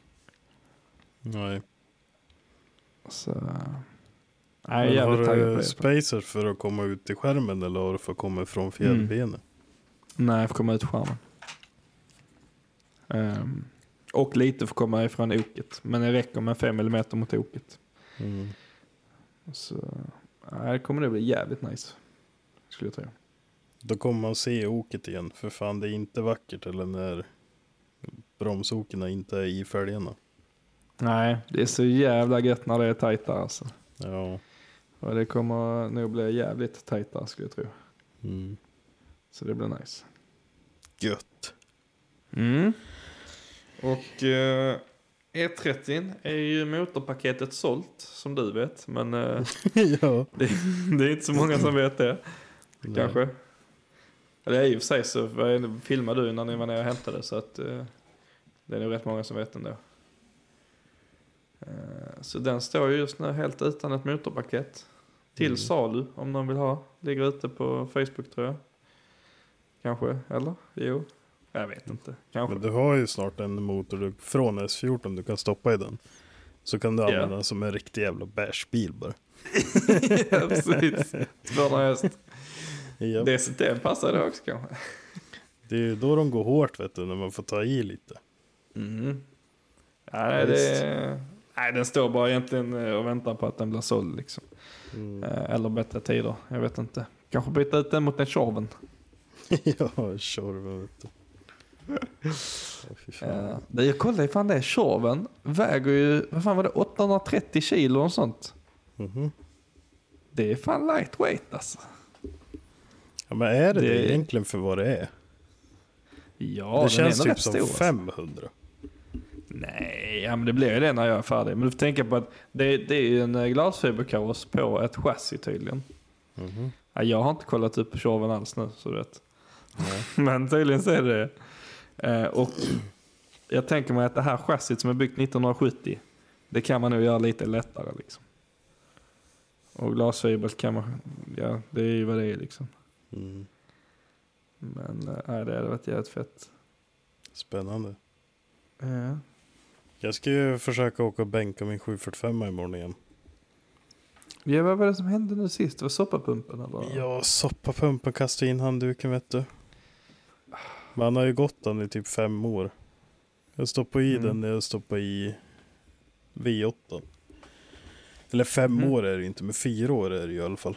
C: Nej.
D: Så... Nej, jag
C: har du spacers för att komma ut i skärmen eller har du för att komma från fjällbenen? Mm.
D: Nej, för att komma ut i skärmen. Um, och lite för att komma ifrån oket. Men det räcker med fem millimeter mot oket. Mm. Så... Nej, det kommer det bli jävligt nice. Skulle jag tro.
C: Då kommer man se oket igen. För fan, det är inte vackert eller när bromsokerna inte är i fälgarna.
D: Nej, det är så jävla gött när det är tajt där alltså.
C: Ja.
D: Och det kommer nog bli jävligt tajt där skulle jag tro.
C: Mm.
D: Så det blir nice.
C: Gött.
D: Mm. Och eh, E trettio är ju motorpaketet sålt, som du vet. Men eh,
C: ja.
D: det, det är inte så många som vet det. Nej. Kanske. Eller i och för sig så filmade du när ni var nere och hämtade. Så att eh, det är nog rätt många som vet ändå. Eh, så den står ju just nu helt utan ett motorpaket. Till mm. salu om någon vill ha. Ligger ute på Facebook tror jag. Kanske, eller? Jo. Jag vet inte. Kanske.
C: Men du har ju snart en motor från S fjorton du kan stoppa i den. Så kan du använda yeah. den som en riktig jävla bärsbil bara.
D: Ja, precis. tvåhundra häst.
C: Yep.
D: D C T passar det också kanske.
C: Det är ju då de går hårt vet du, när man får ta i lite.
D: Mm. Ja, nej, det, nej, den står bara egentligen och väntar på att den blir såld liksom. Mm. Eller bättre tider, jag vet inte. Kanske byta ut den mot en Tjorven.
C: Ja, Tjorven vet du.
D: Oh, uh, det jag kollade ifall det är Tjorven väger ju, vad fan var det, åttahundratrettio kilo och sånt.
C: Mm-hmm.
D: Det är fan lightweight alltså.
C: Ja, men är det det, det egentligen för vad det är?
D: Ja,
C: det känns typ som
D: stor,
C: femhundra.
D: Nej, ja, men det blir ju det när jag är färdig. Men du får tänka på att det, det är ju en glasfiberkaross på ett chassi tydligen.
C: Mm-hmm.
D: Ja, jag har inte kollat upp Tjorven alls nu, så du vet. Men tydligen så är det. Eh, och jag tänker mig att det här chassit som är byggt nittonhundrasjuttio, det kan man nog göra lite lättare liksom. Och glasfiber kan man, ja, det är ju vad det är liksom.
C: Mm.
D: Men nej, det hade varit jävligt fett.
C: Spännande.
D: Ja.
C: Jag ska ju försöka åka och bänka min sju fyrtiofem imorgon igen.
D: Ja, vad var det som hände nu sist? Var soppapumpen eller?
C: Ja, soppapumpen kastade in handduken, vet du. Man har ju gått den i typ fem år. Jag stoppade i mm. den när jag stoppade i V åtta. Eller fem mm. år är det inte, men fyra år är det i alla fall.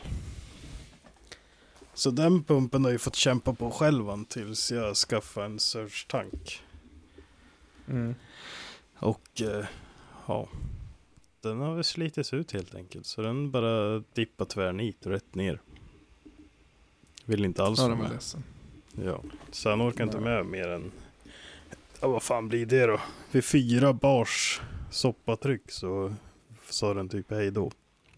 C: Så den pumpen har jag fått kämpa på självan tills jag skaffade en surge-tank.
D: Mm.
C: Och eh, ja, den har väl slitits ut helt enkelt. Så den bara dippar tvärnit rätt ner. Vill inte alls
D: ja,
C: vara med.
D: Ledsen.
C: Ja, så han orkar inte med mer än, ja, vad fan blir det då? Vid fyra bars soppatryck så sa den typ hej då.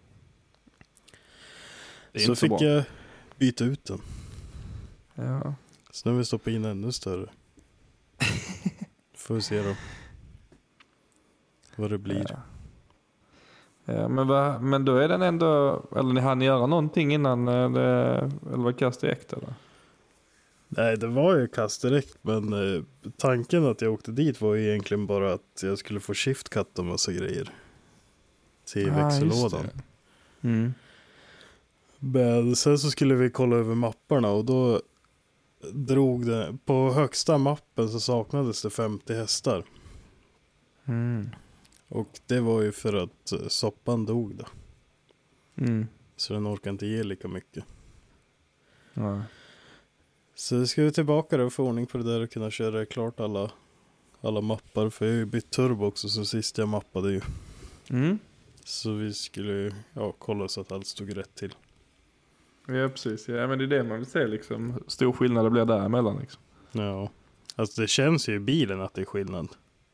C: Så fick jag byta ut den.
D: Ja.
C: Så nu vill vi stoppa in ännu större. Får vi se då vad det blir.
D: Ja. Ja, men, va, men då är den ändå, eller ni hann göra någonting innan det, eller var kast direkt eller?
C: Nej, det var ju kast direkt, men eh, tanken att jag åkte dit var ju egentligen bara att jag skulle få shift-cut och massa grejer till
D: ah,
C: växellådan.
D: Mm.
C: Men sen så skulle vi kolla över mapparna och då drog det, på högsta mappen så saknades det femtio hästar.
D: Mm.
C: Och det var ju för att soppan dog då.
D: Mm.
C: Så den orkar inte ge lika mycket.
D: Ja.
C: Så vi ska vi tillbaka och få ordning på det där och kunna köra klart alla, alla mappar. För jag har ju bytt turbo också, så sist jag mappade ju.
D: Mm.
C: Så vi skulle ja, kolla så att allt stod rätt till.
D: Ja, precis. Ja, men det är det man vill se liksom. Hur stor skillnad det blir däremellan liksom.
C: Ja, alltså det känns ju i bilen att det är skillnad.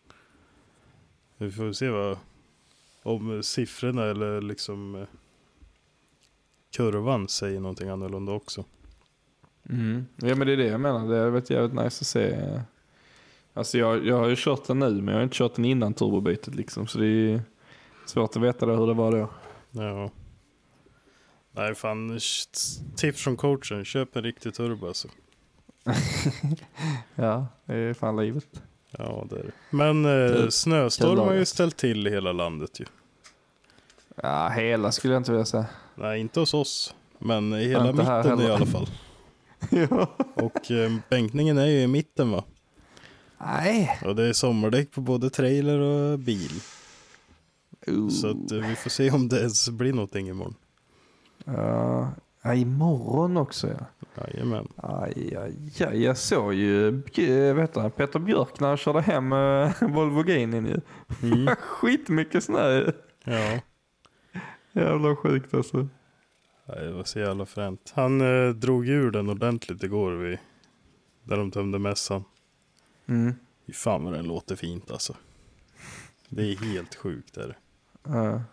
C: Vi får se vad om siffrorna eller liksom eh, kurvan säger någonting annorlunda också.
D: Mm. Ja, men det är det jag menar. Det har varit jävligt nice att se. Alltså jag, jag har ju kört den nu, men jag har inte kört den innan turbobytet liksom. Så det är svårt att veta hur det var då.
C: Ja. Nej fan, tips från coachen. Köp en riktig turbo alltså.
D: Ja, det är fan livet.
C: Ja, det är det. Men eh, snöstorm har ju ställt till i hela landet ju.
D: Ja, hela skulle jag inte vilja säga.
C: Nej, inte hos oss. Men i hela
D: inte
C: mitten i alla fall.
D: Ja.
C: Och eh, bänkningen är ju i mitten va?
D: Nej.
C: Och det är sommardäck på både trailer och bil.
D: Uh.
C: Så att, eh, vi får se om det ens blir någonting imorgon.
D: Uh, ja, imorgon också ja.
C: Jajamän.
D: Aj, aj, aj. Jag såg ju vet du, Peter Björk när han körde hem uh, Volvo Gainin ju. Mm. Skitmycket snö.
C: Ja.
D: Jävla sjukt alltså.
C: Nej, det var så jävla fränt. Han eh, drog ur den ordentligt igår vid, där de tömde mässan.
D: Mm.
C: Fy fan vad den låter fint alltså. Det är helt sjukt där.
D: Uh.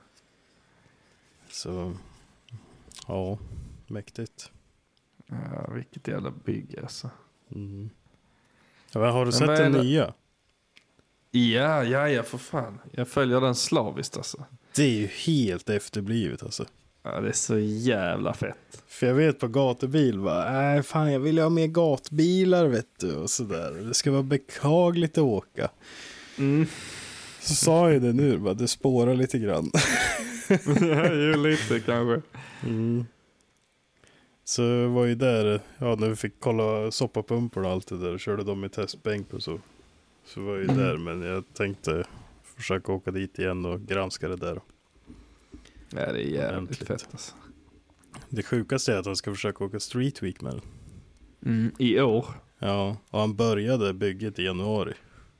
C: Så ja, mäktigt.
D: Ja, vilket jävla bygge alltså.
C: Mm. Ja, har du sett
D: men,
C: den nya?
D: Ja, ja, ja för fan. Jag följer den slaviskt alltså.
C: Det är ju helt efterblivet alltså.
D: Ja, det är så jävla fett.
C: För jag vet på gatubil va, nej fan jag vill ha mer gatbilar vet du och sådär. Det ska vara bekagligt att åka.
D: Mm.
C: Så sa jag det nu va, det spårar lite grann.
D: Ja, ju lite kanske.
C: Mm. Så jag var ju där, ja när vi fick kolla soppapumpor och allt det där och körde dem i testbänk och så. Så var jag ju mm. där, men jag tänkte försöka åka dit igen och granska det där.
D: Ja, det är jävligt fett alltså.
C: Det sjukaste är att han ska försöka åka Street Week med den.
D: Mm, i år.
C: Ja, och han började bygget i januari.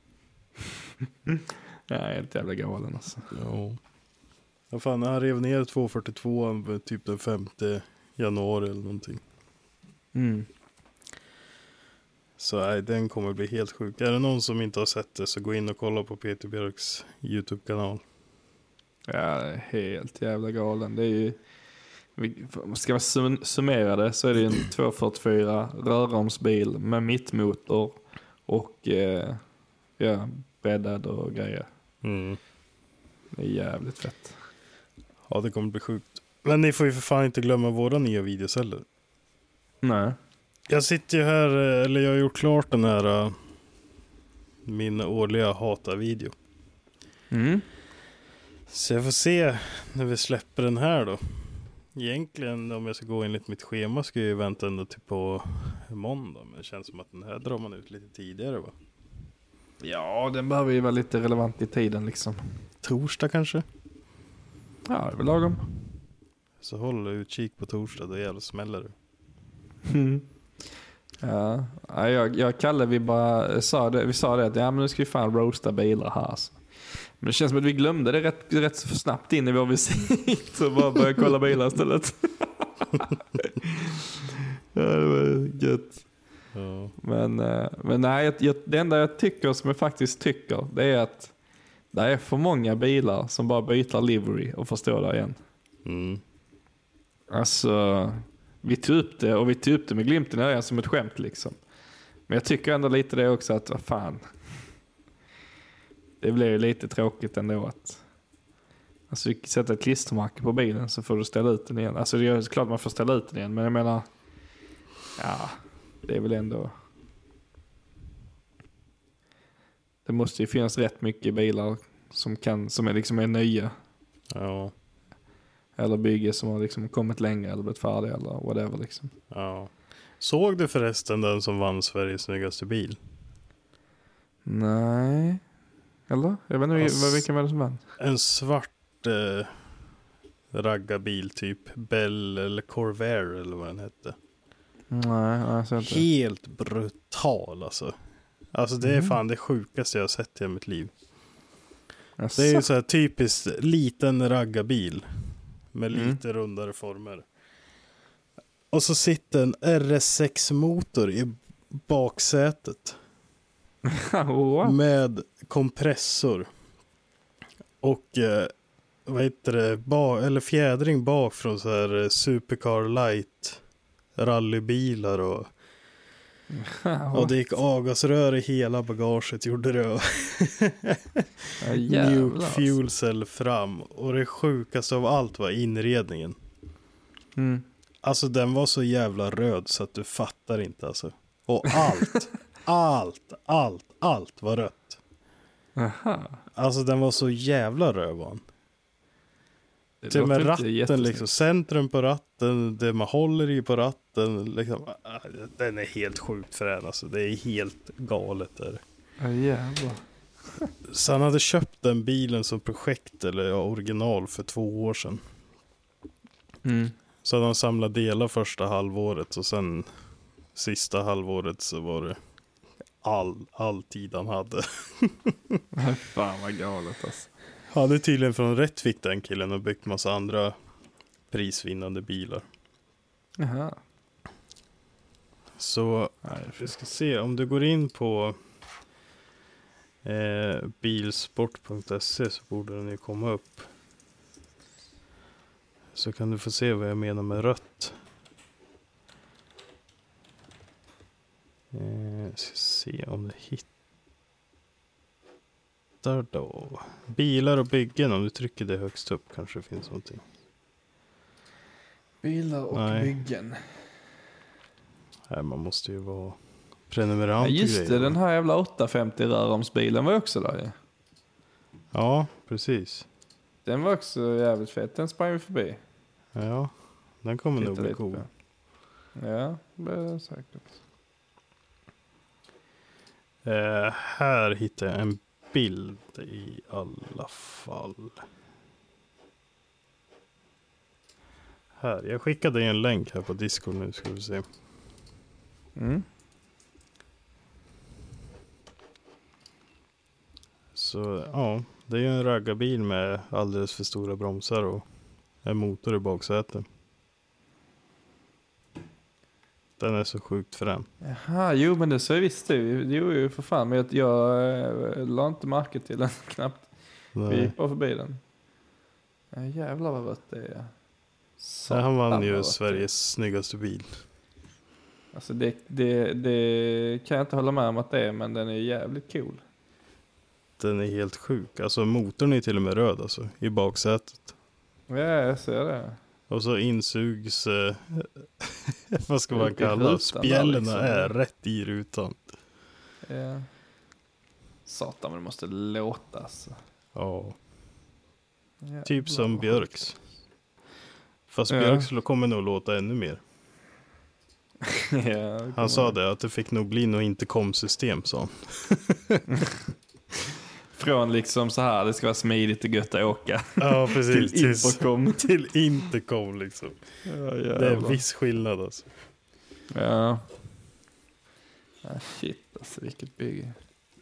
D: Ja, helt jävla galen alltså.
C: Ja. Ja fan, han rev ner tvåhundrafyrtiotvå typ den femte januari eller någonting.
D: Mm.
C: Så nej, den kommer bli helt sjuk. Är det någon som inte har sett det så gå in och kolla på Peter Björks YouTube-kanal.
D: Ja, det är helt jävla galen. Det är ju, ska man sum- summera det så är det en tvåhundrafyrtiofyra röromsbil med mittmotor och eh, ja, bäddad och grejer.
C: Mm.
D: Det är jävligt fett.
C: Ja, det kommer bli sjukt. Men ni får ju för fan inte glömma våra nya videos heller.
D: Nej.
C: Jag sitter ju här, eller jag har gjort klart den här uh, min årliga hata-video.
D: Mm.
C: Så jag får se när vi släpper den här då. Egentligen om jag ska gå enligt mitt schema ska jag ju vänta ända till på måndag. Men det känns som att den här drar man ut lite tidigare va?
D: Ja, den behöver ju vara lite relevant i tiden liksom.
C: Torsdag kanske?
D: Ja, det är väl lagom.
C: Så håll utkik på torsdag, då jävla smäller det.
D: Mm. Ja, jag, jag och Kalle vi bara sa det, vi sa det att ja, men nu ska vi fan roasta bilar här alltså. Men det känns som att vi glömde det rätt, rätt så snabbt in i vår visit och bara började kolla bilar istället. Ja, det var gött.
C: Ja.
D: Men, men nej, jag, det enda jag tycker som jag faktiskt tycker det är att det är för många bilar som bara byter livery och får stå där igen.
C: Mm.
D: Alltså, vi tog upp det och vi tog upp det med glimten i ögat som ett skämt liksom. Men jag tycker ändå lite det också att, vad fan. Det blir ju lite tråkigt ändå att alltså sätta ett klistermärke på bilen så får du ställa ut den igen. Alltså det är klart man får ställa ut den igen, men jag menar ja, det är väl ändå det måste ju finnas rätt mycket bilar som kan som är liksom är nya.
C: Ja.
D: Eller bygge som har liksom kommit längre eller blivit färdiga eller whatever liksom.
C: Ja. Såg du förresten den som vann Sveriges snyggaste bil?
D: Nej. Eller? Jag vet inte alltså, vilken var det som vann.
C: En svart eh, raggarbil typ. Bell eller Corvair eller vad den hette.
D: Nej, jag ser inte.
C: Helt brutal alltså. Alltså det är mm. fan det sjukaste jag har sett i mitt liv. Alltså. Det är ju så här typiskt liten raggarbil. Med mm. lite rundare former. Och så sitter en R S sex-motor i baksätet. Med kompressor. Och eh, vad heter det? Ba- eller fjädring bak från så här Supercar Light rallybilar och och det gick avgasrör i hela bagaget gjorde det. Ja, New fuel cell fram. Och det sjukaste av allt var inredningen.
D: Mm.
C: Alltså den var så jävla röd så att du fattar inte alltså. Och allt, allt, allt, allt var rött.
D: Aha.
C: Alltså den var så jävla röd var den. Till med ratten liksom, centrum på ratten, det man håller i på ratten liksom, den är helt sjukt frän alltså, det är helt galet där.
D: Ja jävlar.
C: Så han hade köpt den bilen som projekt eller ja, original för två år sedan.
D: Mm.
C: Så hade han samlat delar första halvåret och sen sista halvåret så var det all, all tid han hade.
D: Fan vad galet alltså.
C: Ja, det är tydligen från Rättvik den killen och byggt massa andra prisvinnande bilar.
D: Jaha.
C: Så vi ska se om du går in på eh, bilsport punkt se så borde den ju komma upp. Så kan du få se vad jag menar med rött. Eh, ska se om du hittar då. Bilar och byggen, om du trycker det högst upp kanske det finns någonting.
D: Bilar och Nej. byggen.
C: Nej, man måste ju vara prenumerant.
D: Ja, just
C: grejer,
D: det, den här jävla åttahundrafemtio röromsbilen var också där ja.
C: Ja, precis.
D: Den var också jävligt fet, den sprang vi förbi.
C: Ja, den kommer nog bli cool.
D: Ja, det är det säkert.
C: Eh, här hittar jag en bild i alla fall. Här, jag skickade en länk här på Discord nu ska vi se.
D: Mm.
C: Så ja, det är ju en raggarbil med alldeles för stora bromsar och en motor i baksätet. Den är så sjukt frän.
D: Jaha, jo men det så är visst det. Jo, ju för fan. Men jag, jag äh, la inte märke till den knappt.
C: Nej.
D: Vi gick bara förbi den. Ja, jävlar vad rött det är.
C: Ja, han vann ju
D: vad
C: Sveriges snyggaste bil.
D: Alltså det, det, det kan jag inte hålla med om att det är, men den är jävligt cool.
C: Den är helt sjuk. Alltså motorn är till och med röd alltså, i baksätet.
D: Ja, jag ser det.
C: Och så insugs, eh, vad ska man
D: Ut i
C: kalla,
D: rutan
C: spjällen
D: liksom.
C: är rätt i rutan.
D: Ja. Satan, men det måste låta alltså.
C: Ja,
D: Jävlar,
C: typ som
D: vad
C: Björks. Fast
D: Ja.
C: Björks kommer nog låta ännu mer.
D: ja, det
C: Han sa det, att det fick nog bli nog inte kom-system, sa han.
D: Från liksom så här, det ska vara smidigt och gött att åka.
C: Ja, precis.
D: Till Intercom.
C: Till Intercom liksom.
D: Ja,
C: Det är viss skillnad alltså.
D: Ja. Ja, shit alltså, vilket bygge.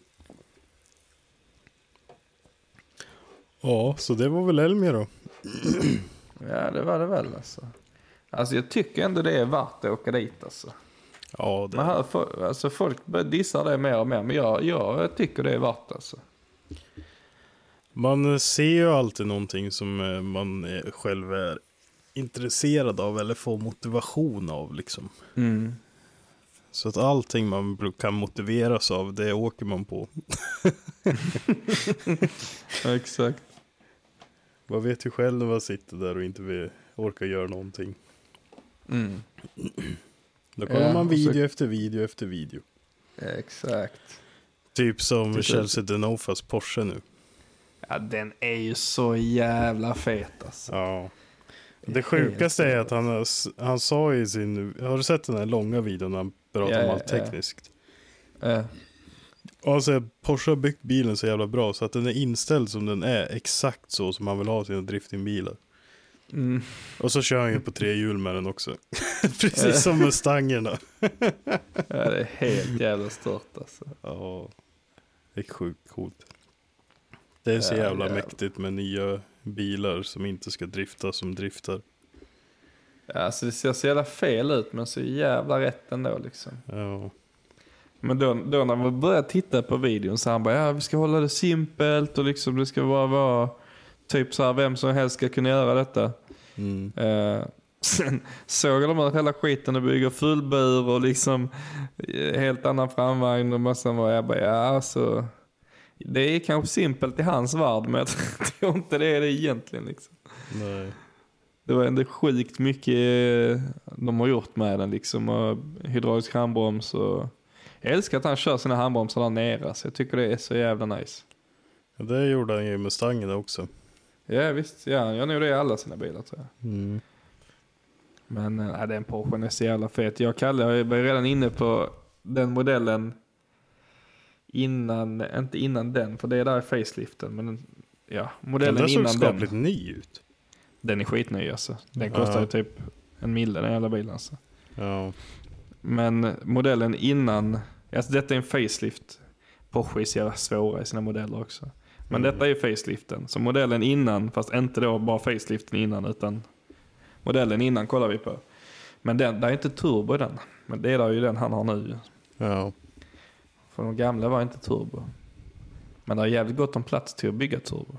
C: Ja, så det var väl Elmia då.
D: Ja, det var det väl alltså. Alltså jag tycker ändå det är värt att åka dit alltså.
C: Ja, det
D: Man hör, alltså folk dissar det mer och mer, men jag, jag tycker det är värt alltså.
C: Man ser ju alltid någonting som eh, man eh, själv är intresserad av eller får motivation av liksom.
D: Mm.
C: Så att allting man kan motiveras av, det åker man på.
D: Exakt.
C: Man vet ju själv när man sitter där och inte vill, orkar göra någonting.
D: Mm.
C: Då kollar
D: Ja,
C: man
D: och så-
C: video efter video efter video.
D: Exakt.
C: Typ som
D: Typ
C: Chelsea Denofas Porsche nu.
D: Ja, den är ju så jävla fet alltså.
C: Ja. Det sjukaste är att han, har- han sa i sin... Har du sett den här långa videon när han pratar
D: Ja,
C: om
D: ja,
C: allt
D: ja.
C: tekniskt?
D: Ja.
C: Och han säger att Porsche har byggt bilen så jävla bra så att den är inställd som den är, exakt så som han vill ha sina driftingbilar.
D: Mm.
C: Och så kör han ju på tre hjul med den också. Precis som Mustangerna.
D: Ja, det är helt jävla stört alltså.
C: Ja, det är sjukt coolt. Det är så
D: Ja,
C: jävla
D: jävlar.
C: mäktigt med nya bilar som inte ska drifta som driftar.
D: Ja, alltså det ser så jävla fel ut, men så jävla rätt ändå liksom.
C: Ja,
D: Men då, då när man började titta på videon så han bara, ja vi ska hålla det simpelt och liksom det ska bara vara typ så här, vem som helst ska kunna göra detta.
C: mm.
D: Eh, sen såg de att hela skiten och bygger fullbur och liksom eh, helt annan framvagn och massa var jag bara, ja alltså det är kanske simpelt i hans värld, men jag tror inte det är det egentligen liksom.
C: Nej.
D: Det var ändå sjukt mycket eh, de har gjort med den liksom, och hydraulisk handbroms och jag älskar att han kör sina handbromsar där nere, så jag tycker det är så jävla nice.
C: Ja, det gjorde han ju med Mustangen också.
D: Ja visst, ja, jag nog det i alla sina bilar tror jag.
C: Mm.
D: Men äh, den Porschen är så jävla fet. Jag kallar, jag var redan inne på den modellen innan, inte innan den, för det är där i faceliften, men den, ja, modellen
C: Den där såg
D: innan
C: skapligt
D: den.
C: ny ut.
D: Den är skitny alltså. Den kostar ju
C: Ja.
D: typ en mille den jävla bilen alltså.
C: Ja.
D: Men modellen innan, alltså detta är en facelift. Porsche är så jävla svåra i sina modeller också. Men
C: Mm.
D: detta är faceliften. Så modellen innan, fast inte då bara faceliften innan, utan modellen innan kollar vi på. Men den, där är inte turbo i den. Men det är där ju den han har nu.
C: Ja.
D: För de gamla var inte turbo. Men det är jävligt gott om plats till att bygga turbo.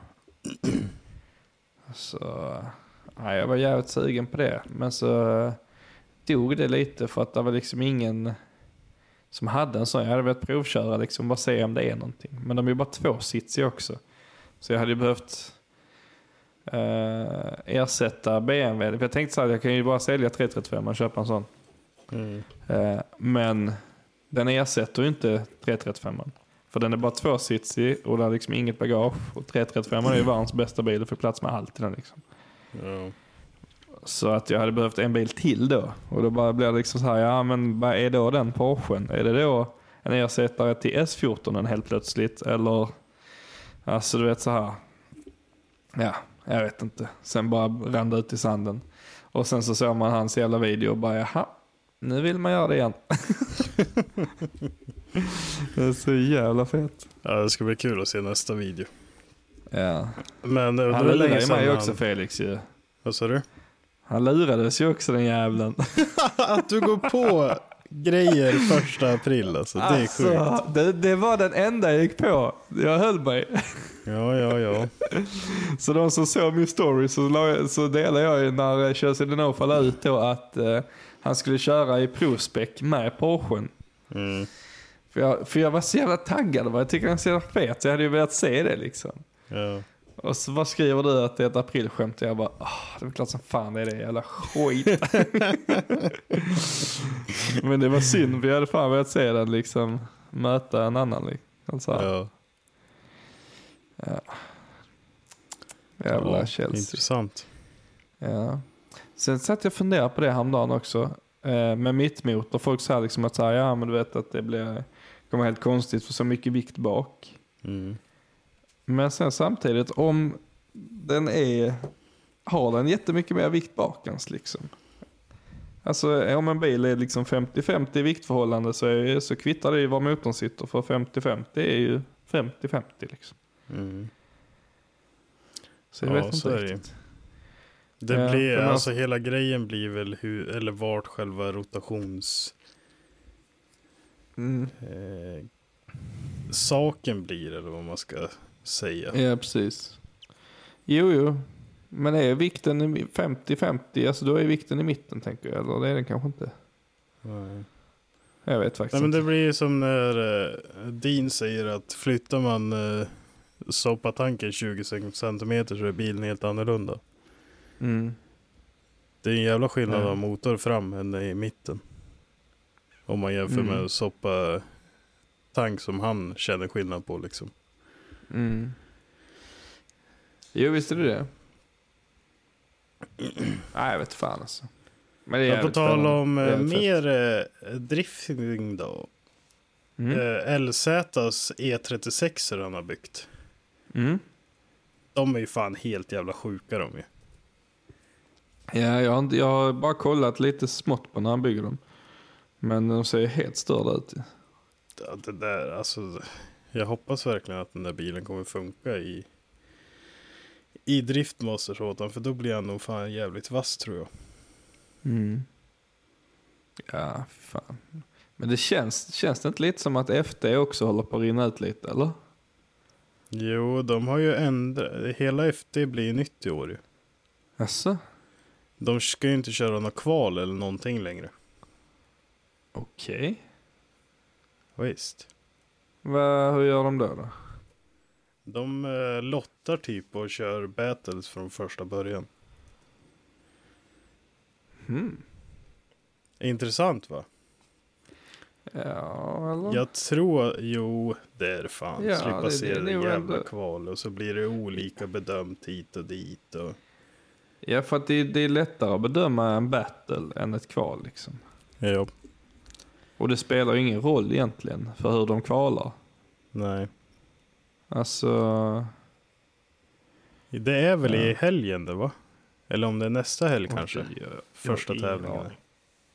D: Så ja, jag var jävligt sugen på det. Men så dog det lite för att det var liksom ingen som hade en sån. Jag hade velat provköra liksom, bara se om det är någonting. Men de är ju bara två sitsiga också. Så jag hade ju behövt eh, ersätta B M W. För jag tänkte så här, jag kan ju bara sälja tre trettiofem och köpa en sån.
C: Mm.
D: Eh, men den ersätter ju inte tre trettiofem. För den är bara tvåsitsig och det är liksom inget bagage. Och tre trettiofem är ju världens bästa bil och får plats med allt i den liksom.
C: Ja.
D: Så att jag hade behövt en bil till då. Och då bara blir det liksom så här, ja men vad är då den Porschen? Är det då en ersättare till S fjorton helt plötsligt? Eller, alltså du vet så här. Ja, jag vet inte. Sen bara rann det ut i sanden. Och sen så såg man hans jävla video och bara, jaha, nu vill man göra det igen. Det är så jävla fett.
C: Ja, det ska bli kul att se nästa video.
D: Ja.
C: Men det
D: Han
C: var länge
D: lurar ju
C: sedan
D: mig
C: han...
D: också, Felix ju.
C: Vad sa du?
D: Han lurades ju också den jävlen.
C: Att du går på grejer första april alltså, det är
D: alltså,
C: sjukt.
D: Det, det var den enda jag gick på. Jag höll mig.
C: Ja, ja, ja.
D: Så de som såg min story så, la, så delade jag ju när Chelsea Denofa la ut då att eh, han skulle köra i provspäck med Porschen.
C: Mm.
D: För, jag, för jag var så jävla taggad. Jag tycker han är så jävla fet. Så jag hade ju velat se det liksom.
C: Ja.
D: Och så vad skriver du att det är ett aprilskämt? Och jag bara, åh, det är klart som fan det är det. Jävla skit. Men det var synd. Vi hade fan velat se den liksom möta en annan. Liksom. Alltså,
C: Ja.
D: Ja. Jävla
C: Ja,
D: Chelsea.
C: intressant.
D: Ja. Sen satt jag och funderade på det häromdagen också. Eh, med mittmotor. Folk sa liksom att säga, ja men du vet att det blir, kommer helt konstigt för så mycket vikt bak.
C: Mm.
D: Men sen samtidigt, om den är, har den jättemycket mer vikt bakans liksom. Alltså om en bil är liksom femtio femtio i viktförhållande så, är, så kvittar det ju var motorn sitter. För femtio femtio är ju femtio femtio liksom.
C: Mm.
D: Så jag
C: Ja,
D: vet inte
C: så är det.
D: riktigt.
C: Det
D: Ja,
C: blir,
D: för man-
C: alltså hela grejen blir väl hur, eller vart själva rotations
D: Mm.
C: eh, saken blir, eller vad man ska säga.
D: Ja, precis. Jo, jo. Men är vikten femtio femtio, alltså då är vikten i mitten tänker jag. Eller det är den kanske inte.
C: Nej.
D: Jag vet faktiskt
C: Nej, men det
D: inte.
C: blir ju som när eh, Dean säger att flyttar man eh, soppatanken tjugo centimeter så är bilen helt annorlunda.
D: Mm.
C: Det är en jävla skillnad
D: Ja.
C: av motor fram än i mitten. Om man jämför
D: Mm.
C: med soppa tank som han känner skillnad på liksom.
D: Mm. Jo, visst är det det. Nej, jag vet fan alltså. Men det är
C: Men på
D: jävligt
C: tal
D: spännande.
C: om
D: Det är
C: eh,
D: jävligt
C: mer eh, drifting då.
D: fett. Mm.
C: Eh, L Z:s E trettiosex han har byggt.
D: Mm.
C: De är ju fan helt jävla sjuka de ju.
D: Ja, jag har, inte, jag har bara kollat lite smått på när han bygger dem. Men de ser helt störda ut.
C: Ja, det där, alltså, jag hoppas verkligen att den där bilen kommer funka i i driftmastersåtan, för då blir han nog fan jävligt vass tror jag.
D: Mm. Ja, fan. Men det känns, känns det inte lite som att F D också håller på att rinna ut lite, eller?
C: Jo, de har ju ändrat, hela F D blir nytt i år ju.
D: Asså?
C: De ska ju inte köra något kval eller någonting längre.
D: Okej.
C: Visst.
D: Va, hur gör de då då?
C: De eh, lottar typ och kör battles från första början.
D: Hmm.
C: Intressant va?
D: Ja, eller?
C: Jag tror, jo, det är fan.
D: Ja,
C: Slippa
D: det-
C: se
D: det-
C: det,
D: det är nog
C: jävla
D: ändå-
C: kval. Och så blir det olika bedömt hit och dit. Och...
D: Ja, för att det, det är lättare att bedöma en battle än ett kval liksom.
C: Ja,
D: Och det spelar ju ingen roll egentligen för hur de kvalar.
C: nej.
D: Alltså...
C: Det är väl
D: Ja.
C: i helgen det va? Eller om det är nästa helg kanske.
D: Okej, jag-
C: Första
D: jag har ingen
C: tävlingen.
D: aning.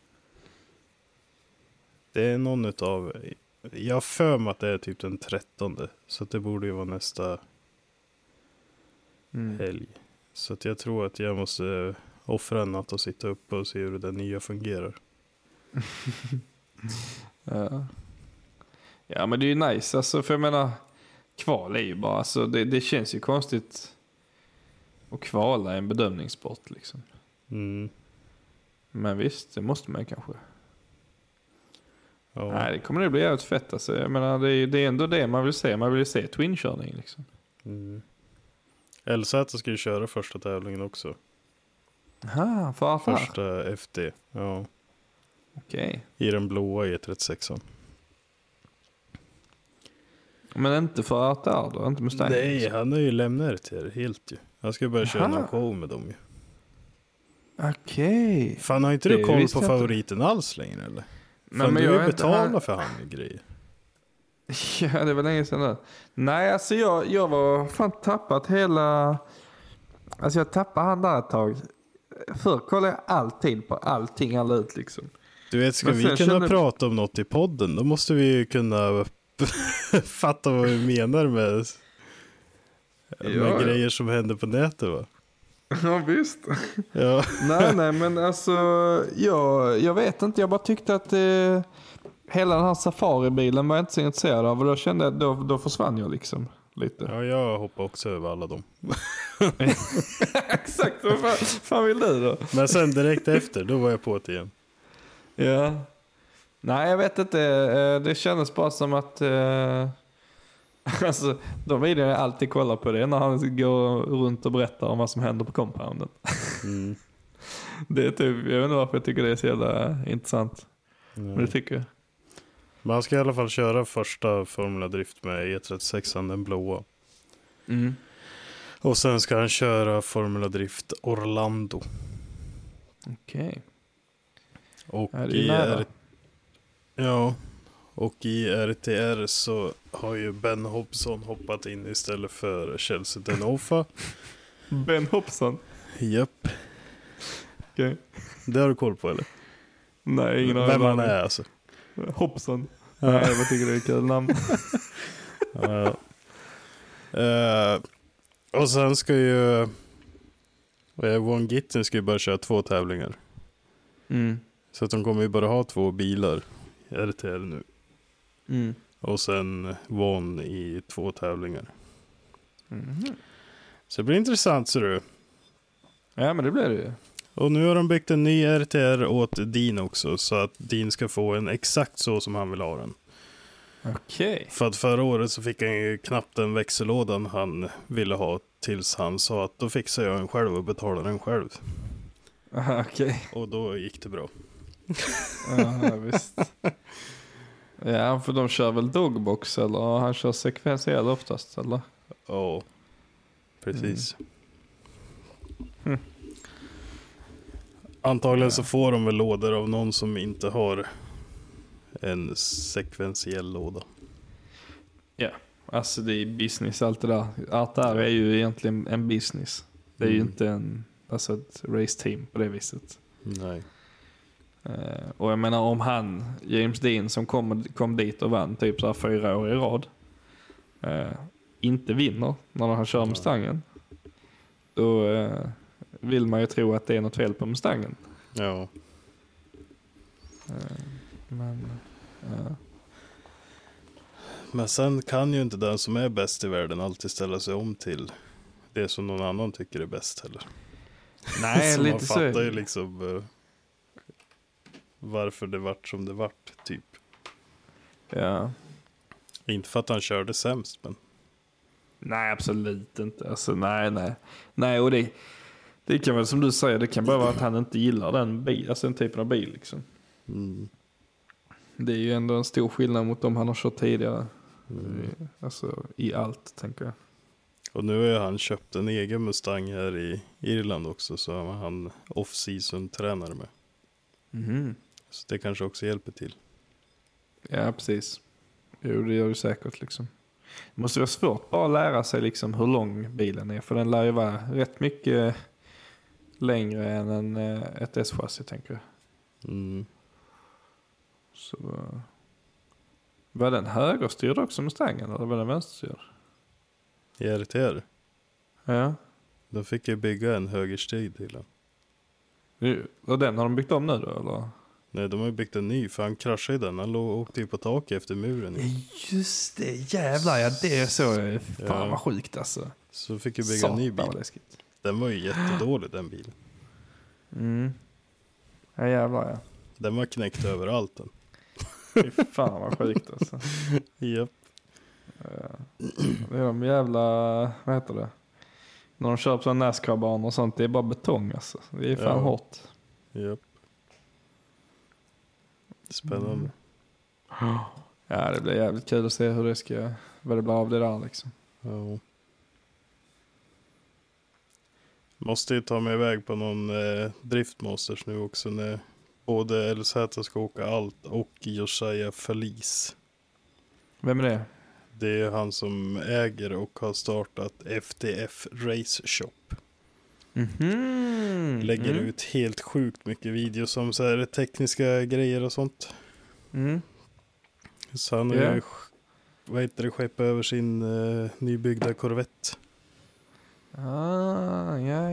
C: Det är någon utav... Jag har för mig att det är typ den trettonde. Så att det borde ju vara nästa
D: Mm.
C: helg. Så att jag tror att jag måste offra en natt och sitta uppe och se hur det nya fungerar.
D: Ja. Ja, men det är ju nice. Alltså, för jag menar, kval är ju bara... Alltså, det, det känns ju konstigt att kvala i en bedömningssport liksom.
C: Mm.
D: Men visst, det måste man kanske.
C: Ja.
D: Nej, det kommer nog bli jävligt fett. Alltså. Jag menar, det är, det är ändå det man vill se. Man vill se twinkörning liksom.
C: Mm. L Z ska ju köra första tävlingen också.
D: Aha, för affär.
C: Första F D. Ja.
D: Okej.
C: I den blåa E trettiosex.
D: Men inte för att det är då? Inte Mustang?
C: Nej,
D: liksom.
C: han har ju lämnat det till er helt ju. Han ska börja köra
D: Aha.
C: någon show med dem ju.
D: Okej.
C: Fan, har inte
D: Det
C: du koll
D: visste
C: på
D: jag inte.
C: favoriten alls längre eller?
D: Men-
C: Fan,
D: men
C: du
D: jag
C: har
D: är
C: ju
D: inte-
C: betalat
D: han-
C: för han med grejer.
D: Ja, det var länge sedan nu. Nej, alltså jag, jag var fan tappat hela... Alltså jag tappade han där ett tag. Förr kollade jag alltid på allting han la ut liksom.
C: Du vet, ska
D: Men
C: vi
D: sen
C: kunna
D: kände-
C: prata om något i podden, då måste vi ju kunna fatta vad vi menar med, med
D: Ja, ja.
C: grejer som händer på nätet va?
D: Ja, visst.
C: Ja.
D: nej, nej, men alltså jag, jag vet inte. Jag bara tyckte att eh, hela den här safaribilen var jag inte så intresserad av. Och då kände jag, då, då försvann jag liksom lite.
C: Ja, jag hoppar också över alla dem.
D: Exakt, vad fan, fan vill du då?
C: Men sen direkt efter, då var jag på det igen.
D: Ja. Nej, jag vet inte. Det kändes bara som att eh, alltså, de videor jag alltid kollar på det när han går runt och berättar om vad som händer på compounden.
C: Mm.
D: Det är typ, jag vet inte varför jag tycker det är så jävla intressant. Mm. Men det tycker jag.
C: Men han ska i alla fall köra första Formula Drift med E trettiosex, den blåa.
D: Mm.
C: Och sen ska han köra Formula Drift Orlando.
D: Okej. Okay.
C: Och
D: är det
C: i
D: nära?
C: R- ja, och i R T R så har ju Ben Hobson hoppat in istället för Chelsea Denofa.
D: Ben Hobson?
C: Japp.
D: Okej. Okay.
C: Det har du koll på, eller?
D: Nej, ingen aning.
C: Vem han är alltså.
D: Hobson.
C: Ja.
D: Nej, jag tycker det är ett kul namn.
C: Ja. Uh, och sen ska ju uh, Von Gittin ska ju bara köra två tävlingar.
D: Mm.
C: Så att de kommer ju bara ha två bilar i R T R nu.
D: Mm.
C: Och sen Von i två tävlingar.
D: Mm.
C: Så det blir intressant, ser du.
D: Ja, men det blir det ju.
C: Och nu har de byggt en ny R T R åt Dean också. Så att Dean ska få en exakt så som han vill ha den.
D: Okej. Okay.
C: För att förra året så fick han ju knappt den växellådan han ville ha. Tills han sa att då fixar jag en själv och betalar den själv.
D: Okej. Okay.
C: Och då gick det bra.
D: Ja, visst. Ja, för de kör väl dogbox eller han kör sekventiell oftast, eller?
C: Ja, precis.
D: Mm. Hm.
C: Antagligen så får de väl lådor av någon som inte har en sekventiell låda.
D: Ja, alltså det är business allt det där. Allt där är ju egentligen en business. Det är mm. ju inte en, alltså ett race team på det viset.
C: Nej.
D: Uh, och jag menar om han, James Dean som kom, kom dit och vann typ så här fyra år i rad, uh, inte vinner när han kör Mustangen, då uh, vill man ju tro att det är något fel på Mustangen.
C: Ja.
D: Uh, men uh.
C: Men sen kan ju inte den som är bäst i världen alltid ställa sig om till det som någon annan tycker är bäst heller.
D: Nej,
C: så
D: lite
C: man
D: så.
C: fattar ju liksom uh, varför det vart som det vart, typ.
D: Ja.
C: Inte för att han körde sämst, men
D: nej, absolut inte. Alltså, nej, nej. Nej, och det, det kan väl som du säger, det kan bara vara att han inte gillar den bil, alltså den typen av bil liksom.
C: Mm.
D: Det är ju ändå en stor skillnad mot de han har kört tidigare.
C: Mm.
D: Alltså i allt, tänker jag.
C: Och nu har han köpt en egen Mustang här i Irland också, så han off-season tränar med.
D: Mm.
C: Så det kanske också hjälper till.
D: Ja, precis. Jo, det gör det säkert liksom. Det måste vara svårt bara att lära sig liksom hur lång bilen är, för den lär ju vara rätt mycket längre än en, ett S-chassi, tänker jag.
C: Mm.
D: Så var den högerstyrd också med stängen, eller var den vänsterstyrd?
C: I R T R?
D: Ja.
C: De fick ju bygga en högerstyrd till den.
D: Och den har de byggt om nu då, eller?
C: Nej, de har ju byggt en ny, för han kraschade i den. Han låg och åkte ju på taket efter muren.
D: Ja, just det, jävlar, ja, det är så. Fan
C: ja.
D: Vad sjukt alltså.
C: Så fick ju bygga
D: Satan,
C: en ny bil.
D: läskigt.
C: Den var ju jättedålig, den bilen.
D: Mm. Ja, jävlar, ja.
C: Den var knäckt överallt den.
D: Fy fan vad sjukt alltså.
C: Japp.
D: Ja. Det är de jävla, vad heter det? När de kör på sån NASCAR-banor och sånt, det är bara betong alltså. Det är fan
C: ja.
D: hårt.
C: Japp. Spännande.
D: Mm. Ja, det blir jävligt kul att se hur det ska, vad det blir av det där liksom.
C: Ja. Måste ju ta mig iväg på någon eh, driftmasters nu också, när både L Z ska åka allt och Josiah Felice.
D: Vem är det?
C: Det är han som äger och har startat F T F Race Shop.
D: Mm-hmm.
C: Lägger
D: mm.
C: ut helt sjukt mycket videos om så här tekniska grejer och sånt.
D: Mm.
C: Så han har
D: yeah.
C: ju, vad heter det, skeppa över sin uh, nybyggda Corvette.
D: Ah, ja, ja, ja,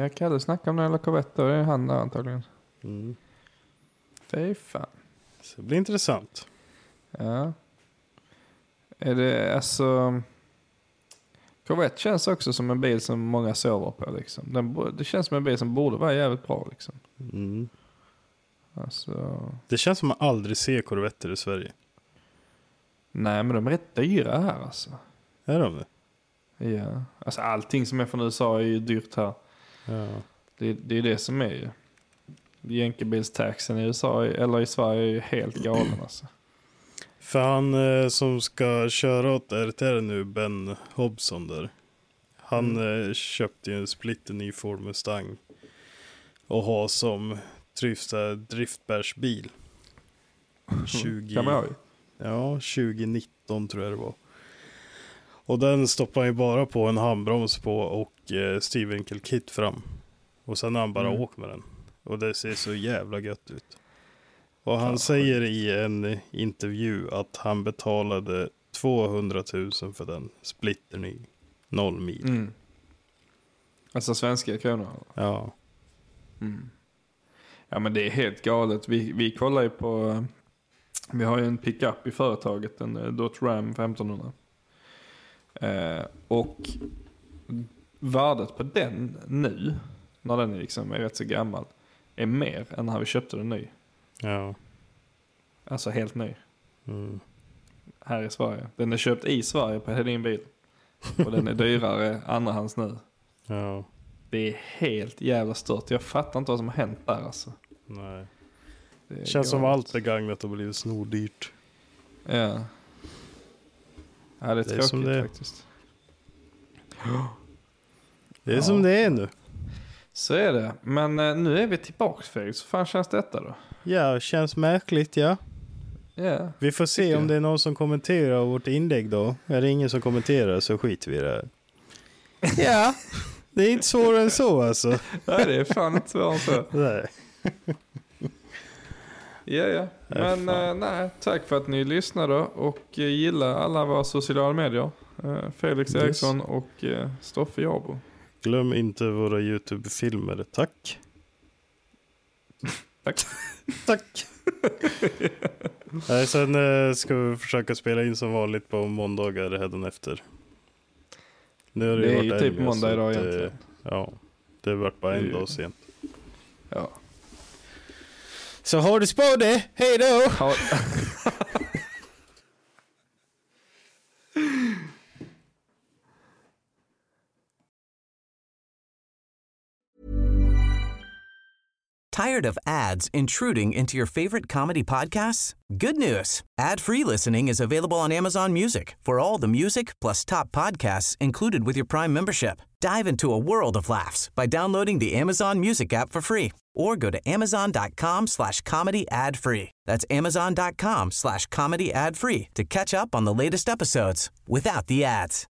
D: Ja, Kalle snackar om när det gäller Corvette. Det är han där antagligen.
C: Mm.
D: Fy fan.
C: Så det blir intressant.
D: Ja. Är det alltså... Corvette känns också som en bil som många sover på liksom. Den, det känns som en bil som borde vara jävligt bra liksom.
C: Mm.
D: Alltså...
C: Det känns som att man aldrig ser Corvetter i Sverige.
D: Nej, men de är rätt dyra här alltså.
C: Är de det?
D: Ja. Alltså allting som är från U S A är ju dyrt här.
C: Ja.
D: Det, det är det som är ju. Jänkebilstaxen i U S A eller i Sverige är ju helt galen alltså.
C: För han eh, som ska köra åt R T R nu, Ben Hobson där. Han mm. eh, köpte ju en splitter ny Ford Mustang. Och har som tryfta driftbärsbil. tjugo Ja, tjugo nitton tror jag det var. Och den stoppar ju bara på en handbroms på och eh, styvvinkelkit fram. Och sen har han bara mm. åkt med den. Och det ser så jävla gött ut. Och han ja, säger i en intervju att han betalade tvåhundratusen för den splitter ny. Noll mil.
D: Mm. Alltså svenska kronor.
C: Ja.
D: Mm. Ja men det är helt galet. Vi, vi kollar ju på... Vi har ju en pickup i företaget. En Dodge Ram femtonhundra. Eh, och värdet på den nu, när den är, liksom, är rätt så gammal, är mer än när vi köpte den ny.
C: Ja.
D: Alltså helt ny.
C: Mm.
D: Här i Sverige. Den är köpt i Sverige på din bil. Och den är dyrare andrahands nu.
C: Ja.
D: Det är helt jävla stört. Jag fattar inte vad som har hänt där alltså.
C: Nej.
D: Det
C: känns
D: galet.
C: som allt begagnat och blivit snordyrt.
D: Ja. Ja, det är, det är tråkigt som det är. Faktiskt.
C: Det är ja. som det är nu.
D: Så är det. Men eh, nu är vi tillbaka för så fan känns detta då?
C: Ja, känns märkligt, ja.
D: Ja.
C: Vi får se om det är någon som kommenterar vårt inlägg då. Är det ingen som kommenterar så skiter vi i det här. Ja, det är inte svårare än så alltså.
D: Nej, det är fan inte svårare än så.
C: Nej.
D: Ja, ja. Men äh, nej, tack för att ni lyssnade och uh, gillar alla våra sociala medier. Uh, Felix yes. Eriksson och uh, Stoffe Jabo.
C: Glöm inte våra YouTube-filmer. Tack.
D: Tack.
C: Tack. Nej, sen uh, ska vi försöka spela in som vanligt på måndagar hädanefter. Nu har det,
D: det är
C: ju
D: ju typ måndag idag egentligen. Uh,
C: ja, det har varit bara en ju... dag sent.
D: Ja.
C: Så har du spår det. Hej då!
D: Ha...
H: Tired of ads intruding into your favorite comedy podcasts? Good news. Ad-free listening is available on Amazon Music for all the music plus top podcasts included with your Prime membership. Dive into a world of laughs by downloading the Amazon Music app for free or go to amazon.com slash comedy ad free. That's amazon.com slash comedy ad free to catch up on the latest episodes without the ads.